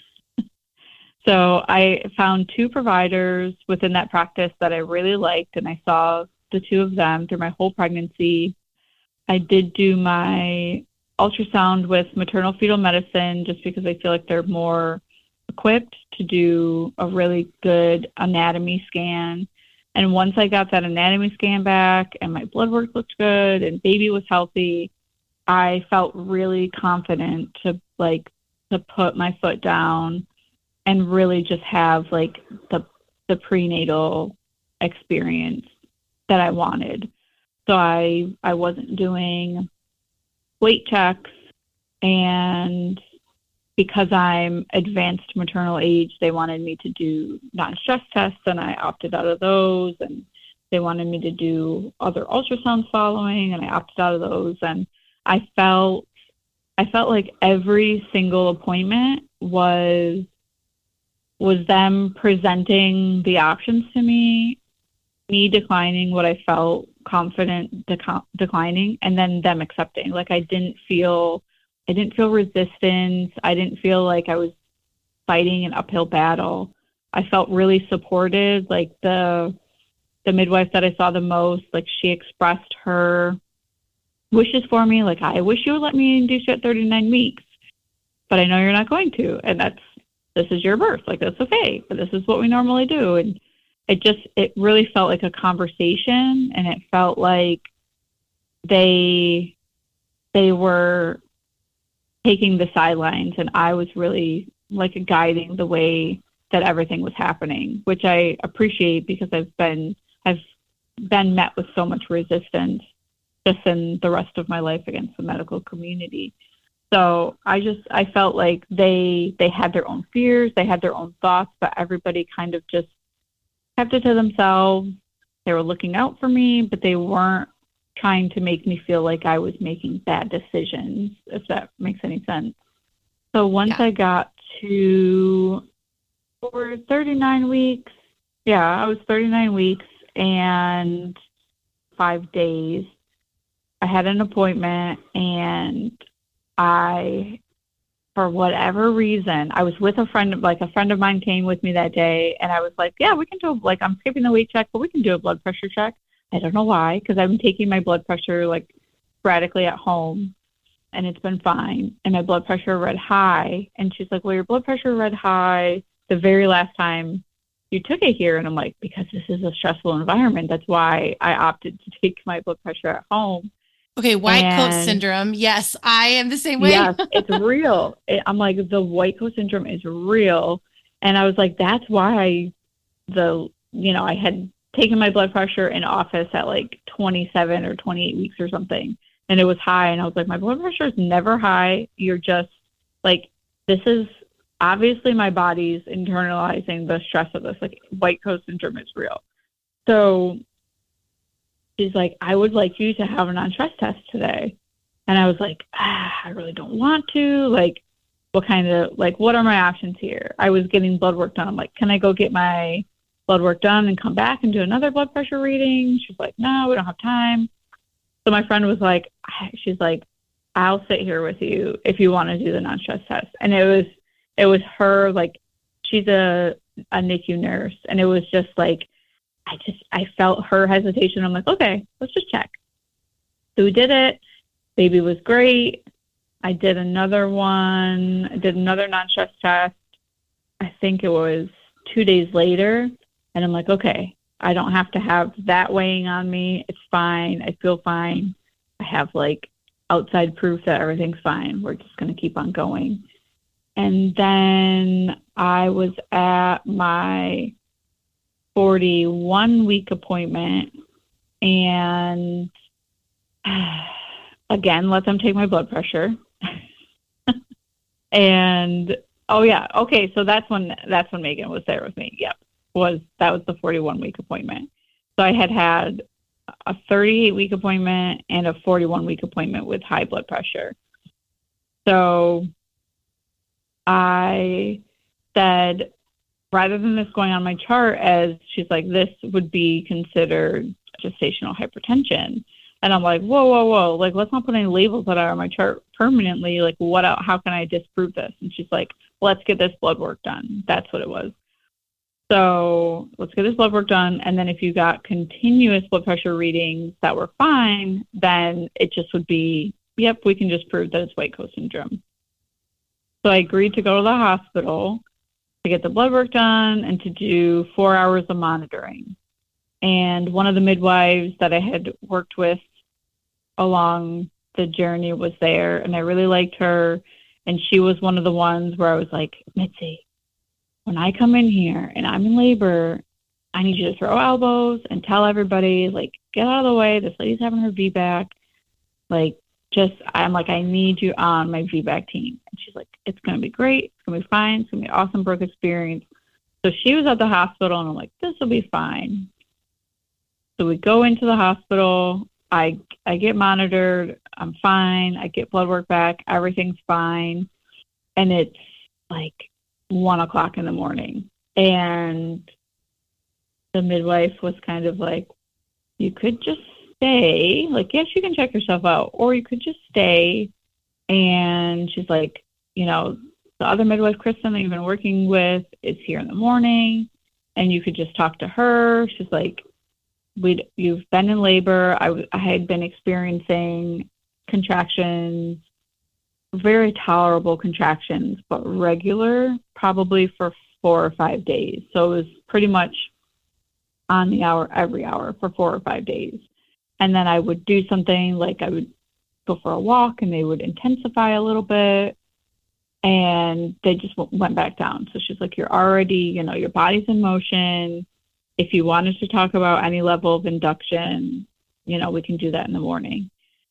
So I found two providers within that practice that I really liked, and I saw the two of them through my whole pregnancy. I did do my ultrasound with maternal fetal medicine just because I feel like they're more equipped to do a really good anatomy scan. And once I got that anatomy scan back and my blood work looked good and baby was healthy, I felt really confident to like to put my foot down and really just have like the the prenatal experience that I wanted. So I I wasn't doing weight checks, and because I'm advanced maternal age, they wanted me to do non-stress tests, and I opted out of those. And they wanted me to do other ultrasounds following, and I opted out of those. And I felt I felt like every single appointment was was them presenting the options to me, me declining what I felt confident dec- declining, and then them accepting. Like I didn't feel, I didn't feel resistance. I didn't feel like I was fighting an uphill battle. I felt really supported. Like the, the midwife that I saw the most, like she expressed her wishes for me. Like, I wish you would let me induce you at thirty-nine weeks, but I know you're not going to. And that's, this is your birth. Like, that's okay, but this is what we normally do. And it just, it really felt like a conversation, and it felt like they, they were taking the sidelines, and I was really like guiding the way that everything was happening, which I appreciate because I've been, I've been met with so much resistance just in the rest of my life against the medical community. So I just, I felt like they, they had their own fears, they had their own thoughts, but everybody kind of just kept it to themselves. They were looking out for me, but they weren't trying to make me feel like I was making bad decisions, if that makes any sense. So once yeah. I got to for thirty-nine weeks, yeah, I was thirty-nine weeks and five days. I had an appointment, and I, for whatever reason, I was with a friend, like a friend of mine came with me that day, and I was like, yeah, we can do, a, like, I'm skipping the weight check, but we can do a blood pressure check. I don't know why, because I've been taking my blood pressure, like, sporadically at home, and it's been fine. And my blood pressure read high, and she's like, well, your blood pressure read high the very last time you took it here. And I'm like, because this is a stressful environment. That's why I opted to take my blood pressure at home. Okay, white and, coat syndrome. Yes, I am the same way. Yes, it's real. It, I'm like, the white coat syndrome is real. And I was like, that's why I, the, you know, I had taken my blood pressure in office at like twenty-seven or twenty-eight weeks or something. And it was high. And I was like, my blood pressure is never high. You're just like, this is obviously my body's internalizing the stress of this. Like, white coat syndrome is real. So she's like, I would like you to have a non-stress test today. And I was like, ah, I really don't want to. Like, what kind of, like, what are my options here? I was getting blood work done. I'm like, can I go get my blood work done and come back and do another blood pressure reading? She's like, no, we don't have time. So my friend was like, she's like, I'll sit here with you if you want to do the non-stress test. And it was, it was her, like, she's a, a N I C U nurse. And it was just like, I just, I felt her hesitation. I'm like, okay, let's just check. So we did it. Baby was great. I did another one. I did another non-stress test. I think it was two days later. And I'm like, okay, I don't have to have that weighing on me. It's fine. I feel fine. I have like outside proof that everything's fine. We're just going to keep on going. And then I was at my forty-one week appointment, and again, let them take my blood pressure. And oh yeah, okay, so that's when that's when Megan was there with me. Yep, was that was the forty-one week appointment. So I had had a thirty-eight week appointment and a forty-one week appointment with high blood pressure. So I said, rather than this going on my chart as, she's like, this would be considered gestational hypertension. And I'm like, whoa, whoa, whoa. Like, let's not put any labels that are on my chart permanently. Like, what, how can I disprove this? And she's like, let's get this blood work done. That's what it was. So let's get this blood work done. And then if you got continuous blood pressure readings that were fine, then it just would be, yep, we can just prove that it's white coat syndrome. So I agreed to go to the hospital to get the blood work done and to do four hours of monitoring. And one of the midwives that I had worked with along the journey was there, and I really liked her. And she was one of the ones where I was like, Mitzi, when I come in here and I'm in labor, I need you to throw elbows and tell everybody, like, get out of the way. This lady's having her V BAC. Like, just, I'm like, I need you on my V BAC team. And she's like, it's going to be great. It's going to be fine. It's going to be an awesome birth experience. So she was at the hospital, and I'm like, this will be fine. So we go into the hospital. I I get monitored. I'm fine. I get blood work back. Everything's fine. And it's like one o'clock in the morning. And the midwife was kind of like, you could just stay. Like, yes, you can check yourself out, or you could just stay. And she's like, you know, the other midwife, Kristen, that you've been working with, is here in the morning, and you could just talk to her. She's like, we'd, you've been in labor. I, I had been experiencing contractions, very tolerable contractions, but regular, probably for four or five days. So it was pretty much on the hour, every hour for four or five days. And then I would do something like I would go for a walk, and they would intensify a little bit, and they just went back down. So she's like, you're already, you know, your body's in motion. If you wanted to talk about any level of induction, you know, we can do that in the morning.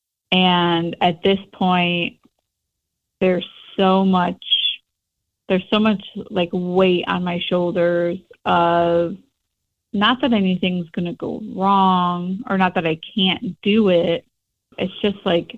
And at this point, there's so much, there's so much like weight on my shoulders of, not that anything's going to go wrong, or not that I can't do it. It's just like,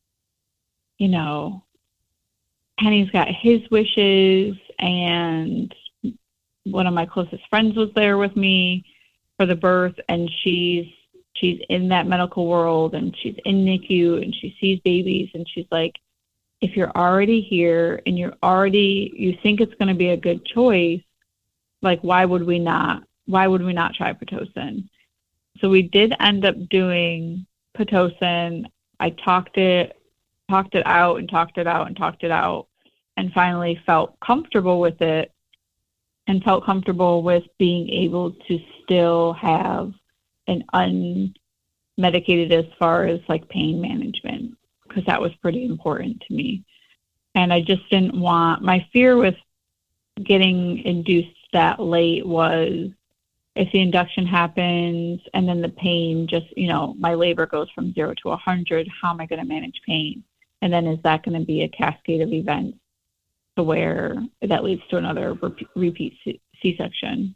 you know, Kenny's got his wishes, and one of my closest friends was there with me for the birth, and she's she's in that medical world, and she's in N I C U, and she sees babies, and she's like, if you're already here and you're already, you think it's going to be a good choice, like, why would we not? Why would we not try Pitocin? So we did end up doing Pitocin. I talked it, talked it out and talked it out and talked it out, and finally felt comfortable with it, and felt comfortable with being able to still have an unmedicated as far as like pain management, because that was pretty important to me. And I just didn't want, my fear with getting induced that late was, if the induction happens and then the pain just, you know, my labor goes from zero to a hundred, how am I going to manage pain? And then is that going to be a cascade of events to where that leads to another repeat, repeat C- C-section?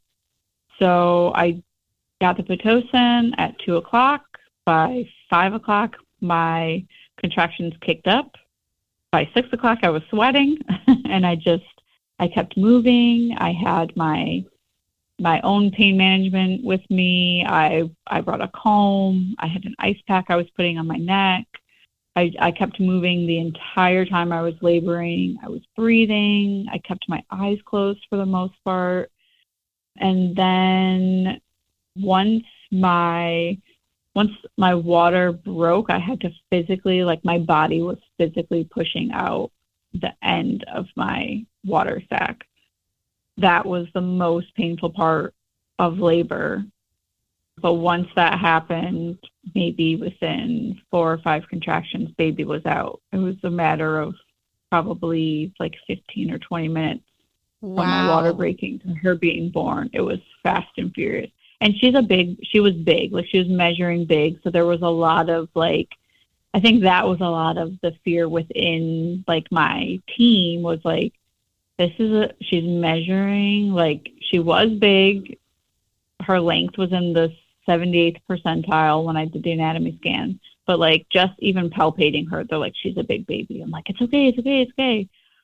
So I got the Pitocin at two o'clock. By five o'clock, my contractions kicked up. By six o'clock, I was sweating, and I just, I kept moving. I had my my own pain management with me. I I brought a comb. I had an ice pack I was putting on my neck. I, I kept moving the entire time I was laboring. I was breathing. I kept my eyes closed for the most part. And then once my once my water broke, I had to physically, like my body was physically pushing out the end of my water sac. That was the most painful part of labor. But once that happened, maybe within four or five contractions, baby was out. It was a matter of probably like fifteen or twenty minutes Wow. from my water breaking to her being born. It was fast and furious. And she's a big, she was big, like she was measuring big. So there was a lot of like, I think that was a lot of the fear within like my team was like, this is a, she's measuring, like she was big. Her length was in the seventy-eighth percentile when I did the anatomy scan. But like just even palpating her, they're like, she's a big baby. I'm like, it's okay, it's okay, it's okay.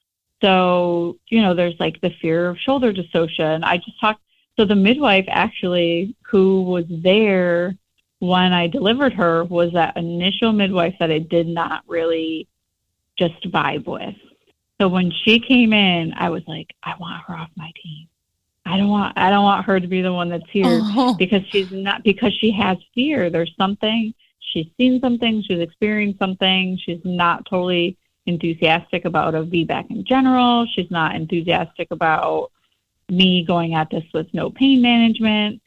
So, you know, there's like the fear of shoulder dystocia. And I just talked, so the midwife actually who was there when I delivered her was that initial midwife that I did not really just vibe with. So when she came in, I was like, I want her off my team. I don't want, I don't want her to be the one that's here Oh. because she's not, because she has fear. There's something, she's seen something, she's experienced something. She's not totally enthusiastic about a V BAC in general. She's not enthusiastic about me going at this with no pain management.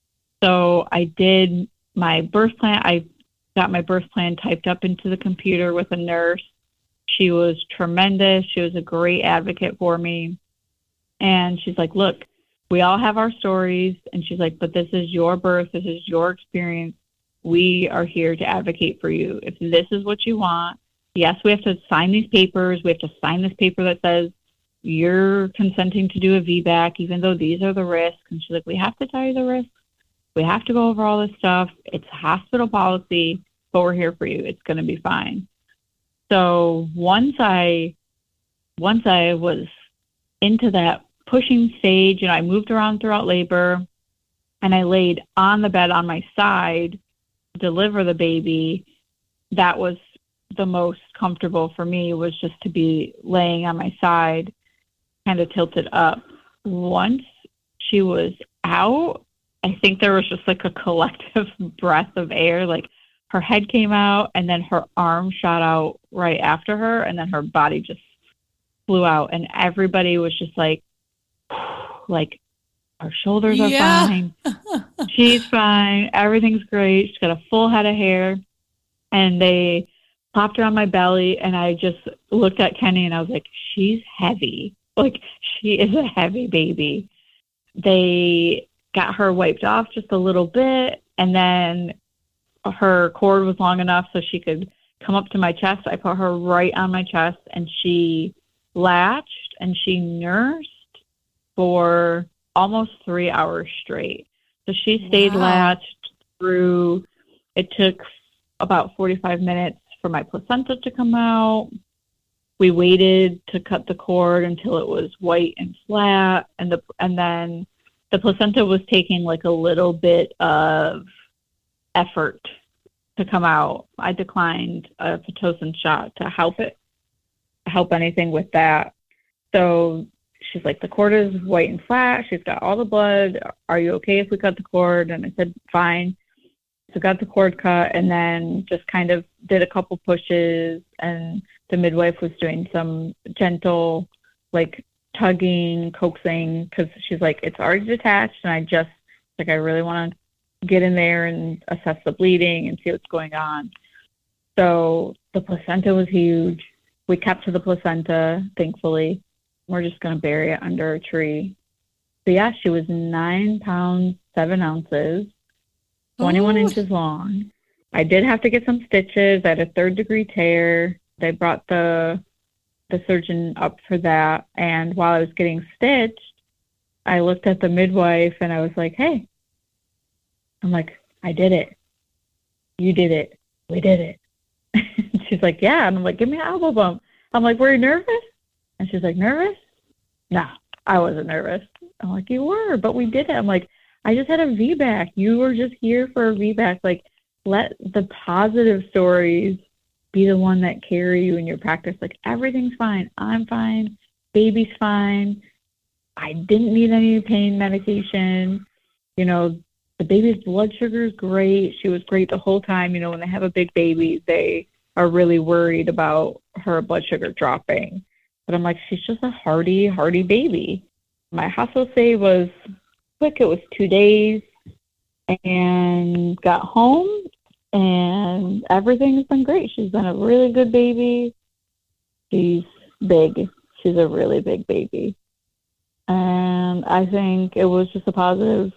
So I did my birth plan. I got my birth plan typed up into the computer with a nurse. She was tremendous. She was a great advocate for me. And she's like, look, we all have our stories. And she's like, but this is your birth. This is your experience. We are here to advocate for you. If this is what you want, yes, we have to sign these papers. We have to sign this paper that says you're consenting to do a V BAC, even though these are the risks. And she's like, we have to tell you the risks. We have to go over all this stuff. It's hospital policy, but we're here for you. It's going to be fine. So once I, once I was into that pushing stage, and I moved around throughout labor, and I laid on the bed on my side to deliver the baby, that was the most comfortable for me, was just to be laying on my side, kind of tilted up. Once she was out, I think there was just like a collective breath of air. Like her head came out and then her arm shot out right after her, and then her body just flew out, and everybody was just like, like her shoulders are Yeah. fine. She's fine. Everything's great. She's got a full head of hair. And they popped her on my belly, and I just looked at Kenny and I was like, she's heavy. Like she is a heavy baby. They got her wiped off just a little bit, and then her cord was long enough so she could come up to my chest. I put her right on my chest, and she latched and she nursed for almost three hours straight. So she stayed Wow. latched through, it took about forty-five minutes for my placenta to come out. We waited to cut the cord until it was white and flat, and the and then the placenta was taking like a little bit of effort to come out. I declined a Pitocin shot to help it, help anything with that. So she's like, the cord is white and flat. She's got all the blood. Are you okay if we cut the cord? And I said, fine. So got the cord cut, and then just kind of did a couple pushes, and the midwife was doing some gentle, like, tugging, coaxing, because she's like, it's already detached, and I just, like, I really want to get in there and assess the bleeding and see what's going on. So the placenta was huge. We kept to the placenta, thankfully. We're just going to bury it under a tree. So, yeah, she was nine pounds, seven ounces, twenty-one Ooh. inches long. I did have to get some stitches. I had a third degree tear. They brought the the surgeon up for that. And while I was getting stitched, I looked at the midwife and I was like, hey, I'm like, I did it. You did it. We did it. she's like, yeah. And I'm like, give me an elbow bump. I'm like, were you nervous? And she's like, nervous? Nah, I wasn't nervous. I'm like, you were, but we did it. I'm like, I just had a V BAC. You were just here for a V BAC. Like, let the positive stories be the one that carry you in your practice. Like, everything's fine. I'm fine. Baby's fine. I didn't need any pain medication. You know, the baby's blood sugar is great. She was great the whole time. You know, when they have a big baby, they are really worried about her blood sugar dropping. But I'm like, she's just a hardy, hardy baby. My hospital stay was quick. It was two days and got home, and everything's been great. She's been a really good baby. She's big. She's a really big baby. And I think it was just a positive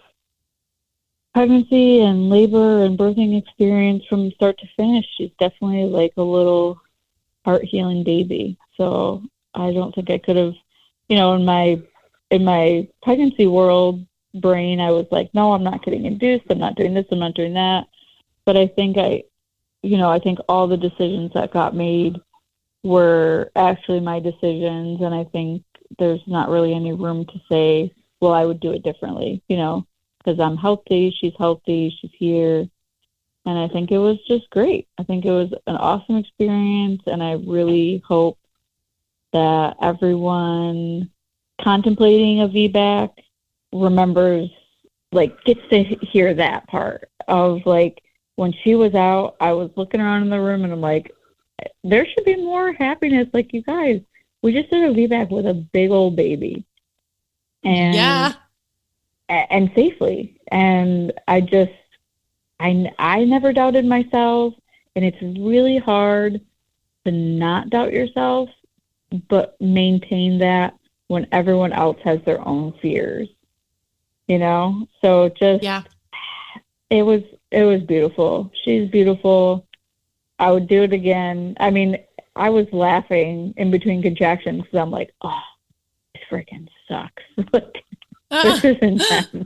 pregnancy and labor and birthing experience from start to finish. She's definitely like a little heart healing baby. So I don't think I could have, you know, in my in my pregnancy world brain, I was like, no, I'm not getting induced. I'm not doing this. I'm not doing that. But I think I, you know, I think all the decisions that got made were actually my decisions. And I think there's not really any room to say, well, I would do it differently, you know, because I'm healthy, she's healthy, she's here. And I think it was just great. I think it was an awesome experience. And I really hope that everyone contemplating a V BAC remembers, like, gets to hear that part of, like, when she was out, I was looking around in the room and I'm like, there should be more happiness. Like, you guys, we just did a V BAC with a big old baby. And, yeah. and safely. And I just, I, I never doubted myself. And it's really hard to not doubt yourself, but maintain that when everyone else has their own fears, you know? So just, yeah, it was, it was beautiful. She's beautiful. I would do it again. I mean, I was laughing in between contractions because I'm like, oh, this freaking sucks. This is intense.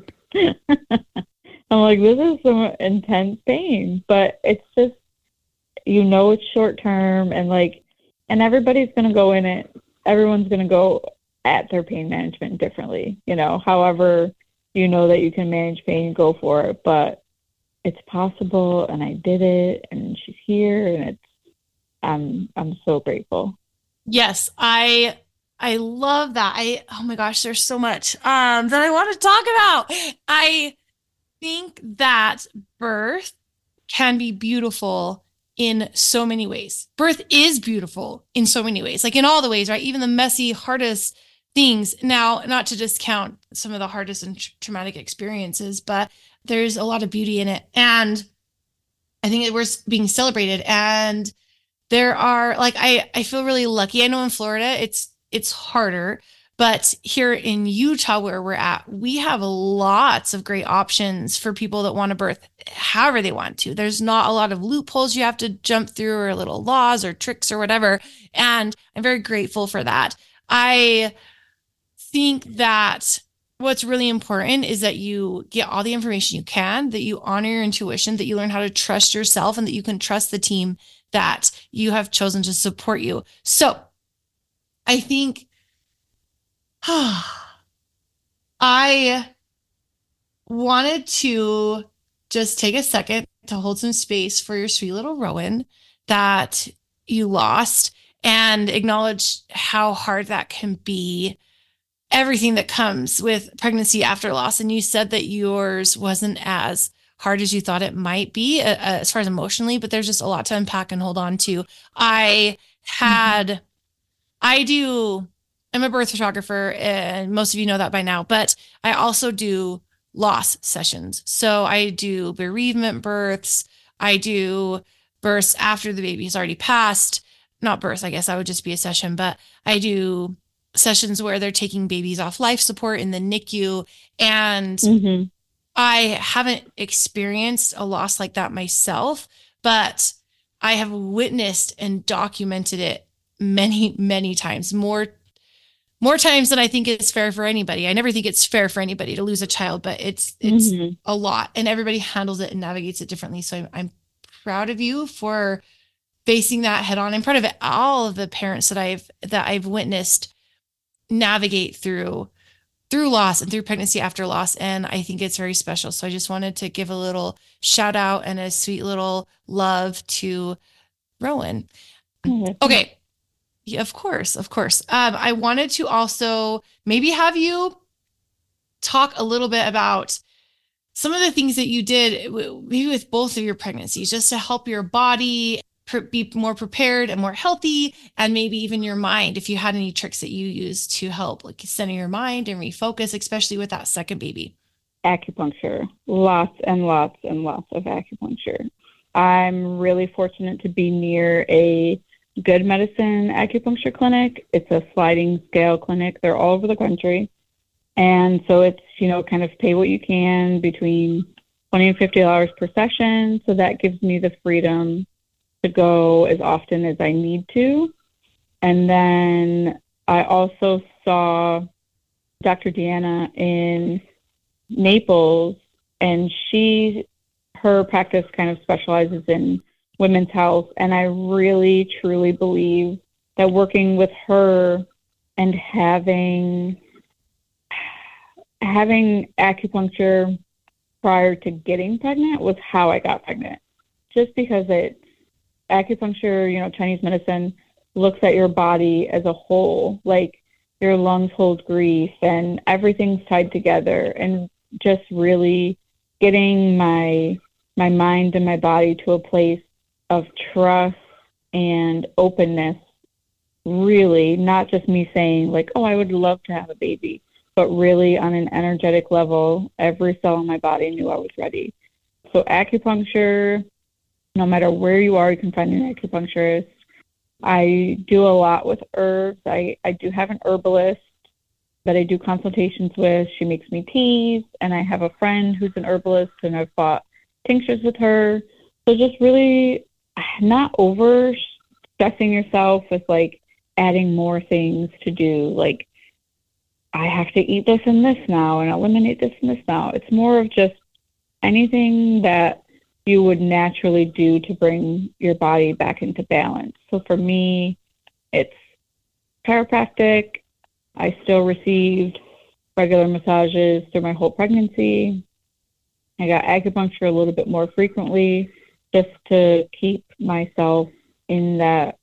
I'm like, this is some intense pain, but it's just, you know, it's short term, and like, and everybody's going to go in it. Everyone's going to go at their pain management differently, you know, however, you know, that you can manage pain, go for it, but it's possible. And I did it, and she's here, and it's, I'm, I'm so grateful. Yes. I, I love that. I, oh my gosh, there's so much, um, that I want to talk about. I think that birth can be beautiful in so many ways. Birth is beautiful in so many ways, like in all the ways, right? Even the messy, hardest things. Now, not to discount some of the hardest and tra- traumatic experiences, but there's a lot of beauty in it. And I think it was being celebrated. And there are, like, I, I feel really lucky. I know in Florida, it's, it's harder, but here in Utah, where we're at, we have lots of great options for people that want to birth however they want to. There's not a lot of loopholes you have to jump through, or little laws or tricks or whatever. And I'm very grateful for that. I think that what's really important is that you get all the information you can, that you honor your intuition, that you learn how to trust yourself, and that you can trust the team that you have chosen to support you. So I think I wanted to just take a second to hold some space for your sweet little Rowan that you lost, and acknowledge how hard that can be, everything that comes with pregnancy after loss. And you said that yours wasn't as hard as you thought it might be, uh, as far as emotionally, but there's just a lot to unpack and hold on to. I had, mm-hmm. I do, I'm a birth photographer, and most of you know that by now, but I also do loss sessions. So I do bereavement births. I do births after the baby has already passed. Not births, I guess that would just be a session, but I do sessions where they're taking babies off life support in the N I C U. And mm-hmm. I haven't experienced a loss like that myself, but I have witnessed and documented it many, many times, more, more times than I think it's fair for anybody. I never think it's fair for anybody to lose a child, but it's, it's mm-hmm. a lot, and everybody handles it and navigates it differently. So I'm, I'm proud of you for facing that head on. I'm proud of all of the parents that I've, that I've witnessed navigate through, through loss and through pregnancy after loss. And I think it's very special. So I just wanted to give a little shout out and a sweet little love to Rowan. Okay. Yeah, of course. Of course. Um, I wanted to also maybe have you talk a little bit about some of the things that you did maybe with both of your pregnancies, just to help your body be more prepared and more healthy, and maybe even your mind, if you had any tricks that you used to help like center your mind and refocus, especially with that second baby. Acupuncture, lots and lots and lots of acupuncture. I'm really fortunate to be near a Good Medicine acupuncture clinic. It's a sliding scale clinic. They're all over the country. And so it's, you know, kind of pay what you can, between twenty and fifty dollars per session. So that gives me the freedom to go as often as I need to. And then I also saw Doctor Deanna in Naples, and she, her practice kind of specializes in women's health. And I really, truly believe that working with her and having, having acupuncture prior to getting pregnant was how I got pregnant. Just because it, acupuncture, you know, Chinese medicine looks at your body as a whole, like your lungs hold grief and everything's tied together, and just really getting my my mind and my body to a place of trust and openness, really, not just me saying like, oh, I would love to have a baby, but really on an energetic level, every cell in my body knew I was ready. So acupuncture, no matter where you are, you can find an acupuncturist. I do a lot with herbs. I, I do have an herbalist that I do consultations with. She makes me teas, and I have a friend who's an herbalist, and I've bought tinctures with her. So just really not over stressing yourself with like adding more things to do. Like, I have to eat this and this now and eliminate this and this now. It's more of just anything that you would naturally do to bring your body back into balance. So for me, it's chiropractic. I still received regular massages through my whole pregnancy. I got acupuncture a little bit more frequently, just to keep myself in that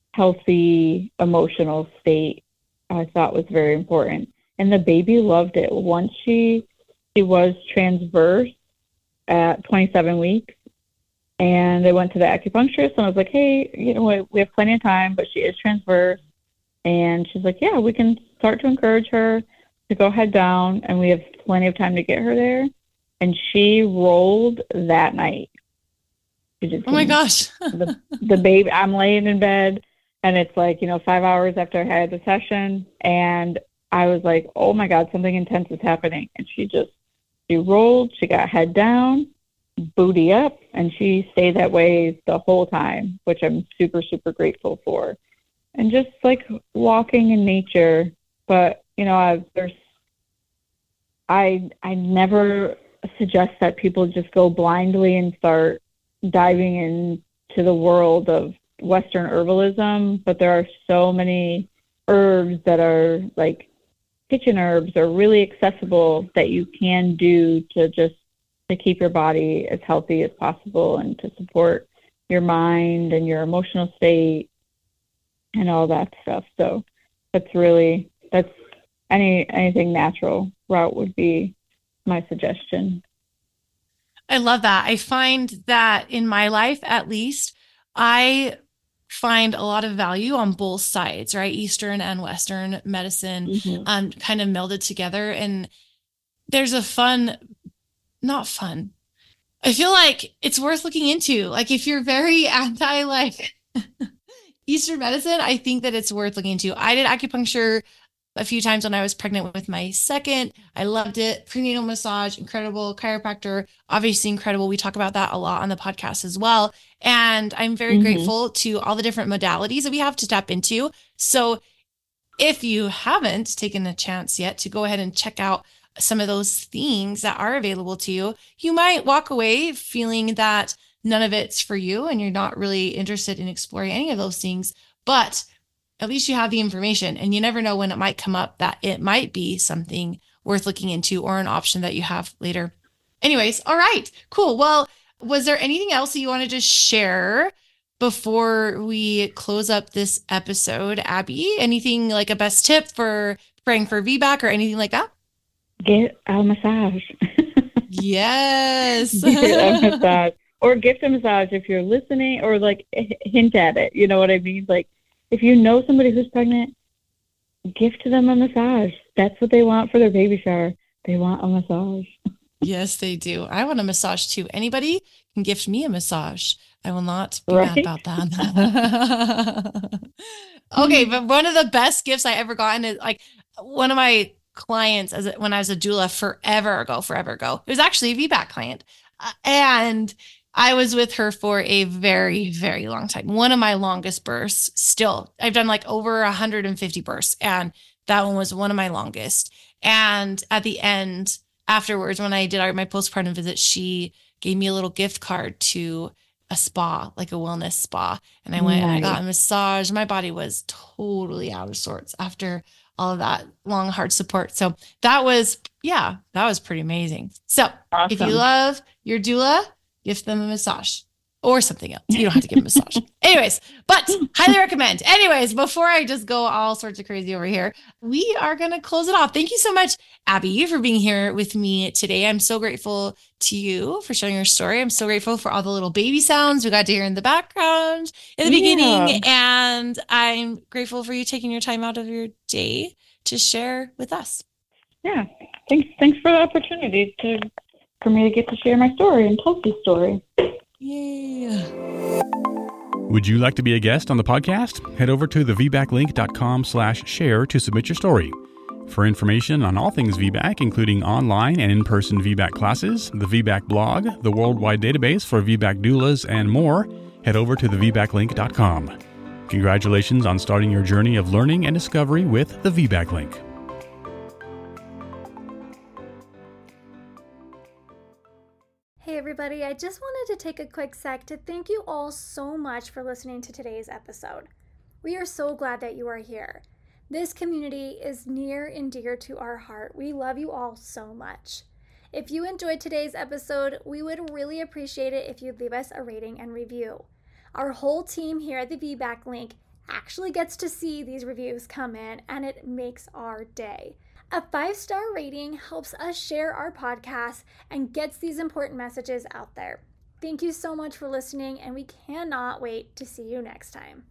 healthy emotional state. I thought was very important. And the baby loved it. Once she she was transverse at twenty-seven weeks, and I went to the acupuncturist, and I was like, hey, you know, we have plenty of time, but she is transverse. And she's like, yeah, we can start to encourage her to go head down, and we have plenty of time to get her there. And she rolled that night. She just oh my gosh. the, the baby, I'm laying in bed, and it's like, you know, five hours after I had the session, and I was like, oh my God, something intense is happening. And she just, she rolled, she got head down, booty up, and she stayed that way the whole time, which I'm super, super grateful for. And just like walking in nature. But, you know, I've, there's, I, I never suggest that people just go blindly and start diving into the world of Western herbalism, but there are so many herbs that are like kitchen herbs are really accessible that you can do to just to keep your body as healthy as possible and to support your mind and your emotional state and all that stuff. So that's really, that's any, anything natural route would be my suggestion. I love that. I find that in my life, at least, I find a lot of value on both sides, right? Eastern and Western medicine, mm-hmm. um, kind of melded together. And there's a fun, not fun. I feel like it's worth looking into. Like if you're very anti like Eastern medicine, I think that it's worth looking into. I did acupuncture a few times when I was pregnant with my second. I loved it. Prenatal massage, incredible. Chiropractor, obviously incredible. We talk about that a lot on the podcast as well. And I'm very mm-hmm. grateful to all the different modalities that we have to tap into. So if you haven't taken a chance yet to go ahead and check out some of those things that are available to you, you might walk away feeling that none of it's for you and you're not really interested in exploring any of those things, but at least you have the information, and you never know when it might come up that it might be something worth looking into or an option that you have later. Anyways, all right, cool. Well, was there anything else that you wanted to share before we close up this episode, Abby? Anything like a best tip for praying for V BAC or anything like that? Get a massage. Yes. Get a massage. Or gift a massage if you're listening, or like hint at it. You know what I mean? Like, if you know somebody who's pregnant, gift them a massage. That's what they want for their baby shower. They want a massage. Yes, they do. I want a massage too. Anybody can gift me a massage. I will not be Right? mad about that. Okay, but one of the best gifts I ever gotten is like one of my clients as a, when I was a doula forever ago, forever ago. It was actually a V BAC client. Uh, and I was with her for a very, very long time. One of my longest births still. I've done like over one hundred fifty births, and that one was one of my longest. And at the end, afterwards, when I did our, my postpartum visit, she gave me a little gift card to a spa, like a wellness spa. And I went and I got a massage. My body was totally out of sorts after all of that long, hard support. So that was, yeah, that was pretty amazing. So Awesome. if you love your doula, gift them a massage or something else. You don't have to give them a massage. Anyways, but highly recommend. Anyways, before I just go all sorts of crazy over here, we are going to close it off. Thank you so much, Abby, for being here with me today. I'm so grateful to you for sharing your story. I'm so grateful for all the little baby sounds we got to hear in the background in the Yeah. beginning. And I'm grateful for you taking your time out of your day to share with us. Yeah. Thanks. Thanks for the opportunity to for me to get to share my story and Tulsi's story. Yeah. Would you like to be a guest on the podcast? Head over to the v bac link dot com slash share to submit your story. For information on all things V BAC, including online and in-person V BAC classes, the V BAC blog, the worldwide database for V BAC doulas, and more, head over to the v bac link dot com. Congratulations on starting your journey of learning and discovery with the V BAC Link. Hey everybody, I just wanted to take a quick sec to thank you all so much for listening to today's episode. We are so glad that you are here. This community is near and dear to our heart. We love you all so much. If you enjoyed today's episode, we would really appreciate it if you'd leave us a rating and review. Our whole team here at the V BAC Link actually gets to see these reviews come in, and it makes our day. A five-star rating helps us share our podcast and gets these important messages out there. Thank you so much for listening, and we cannot wait to see you next time.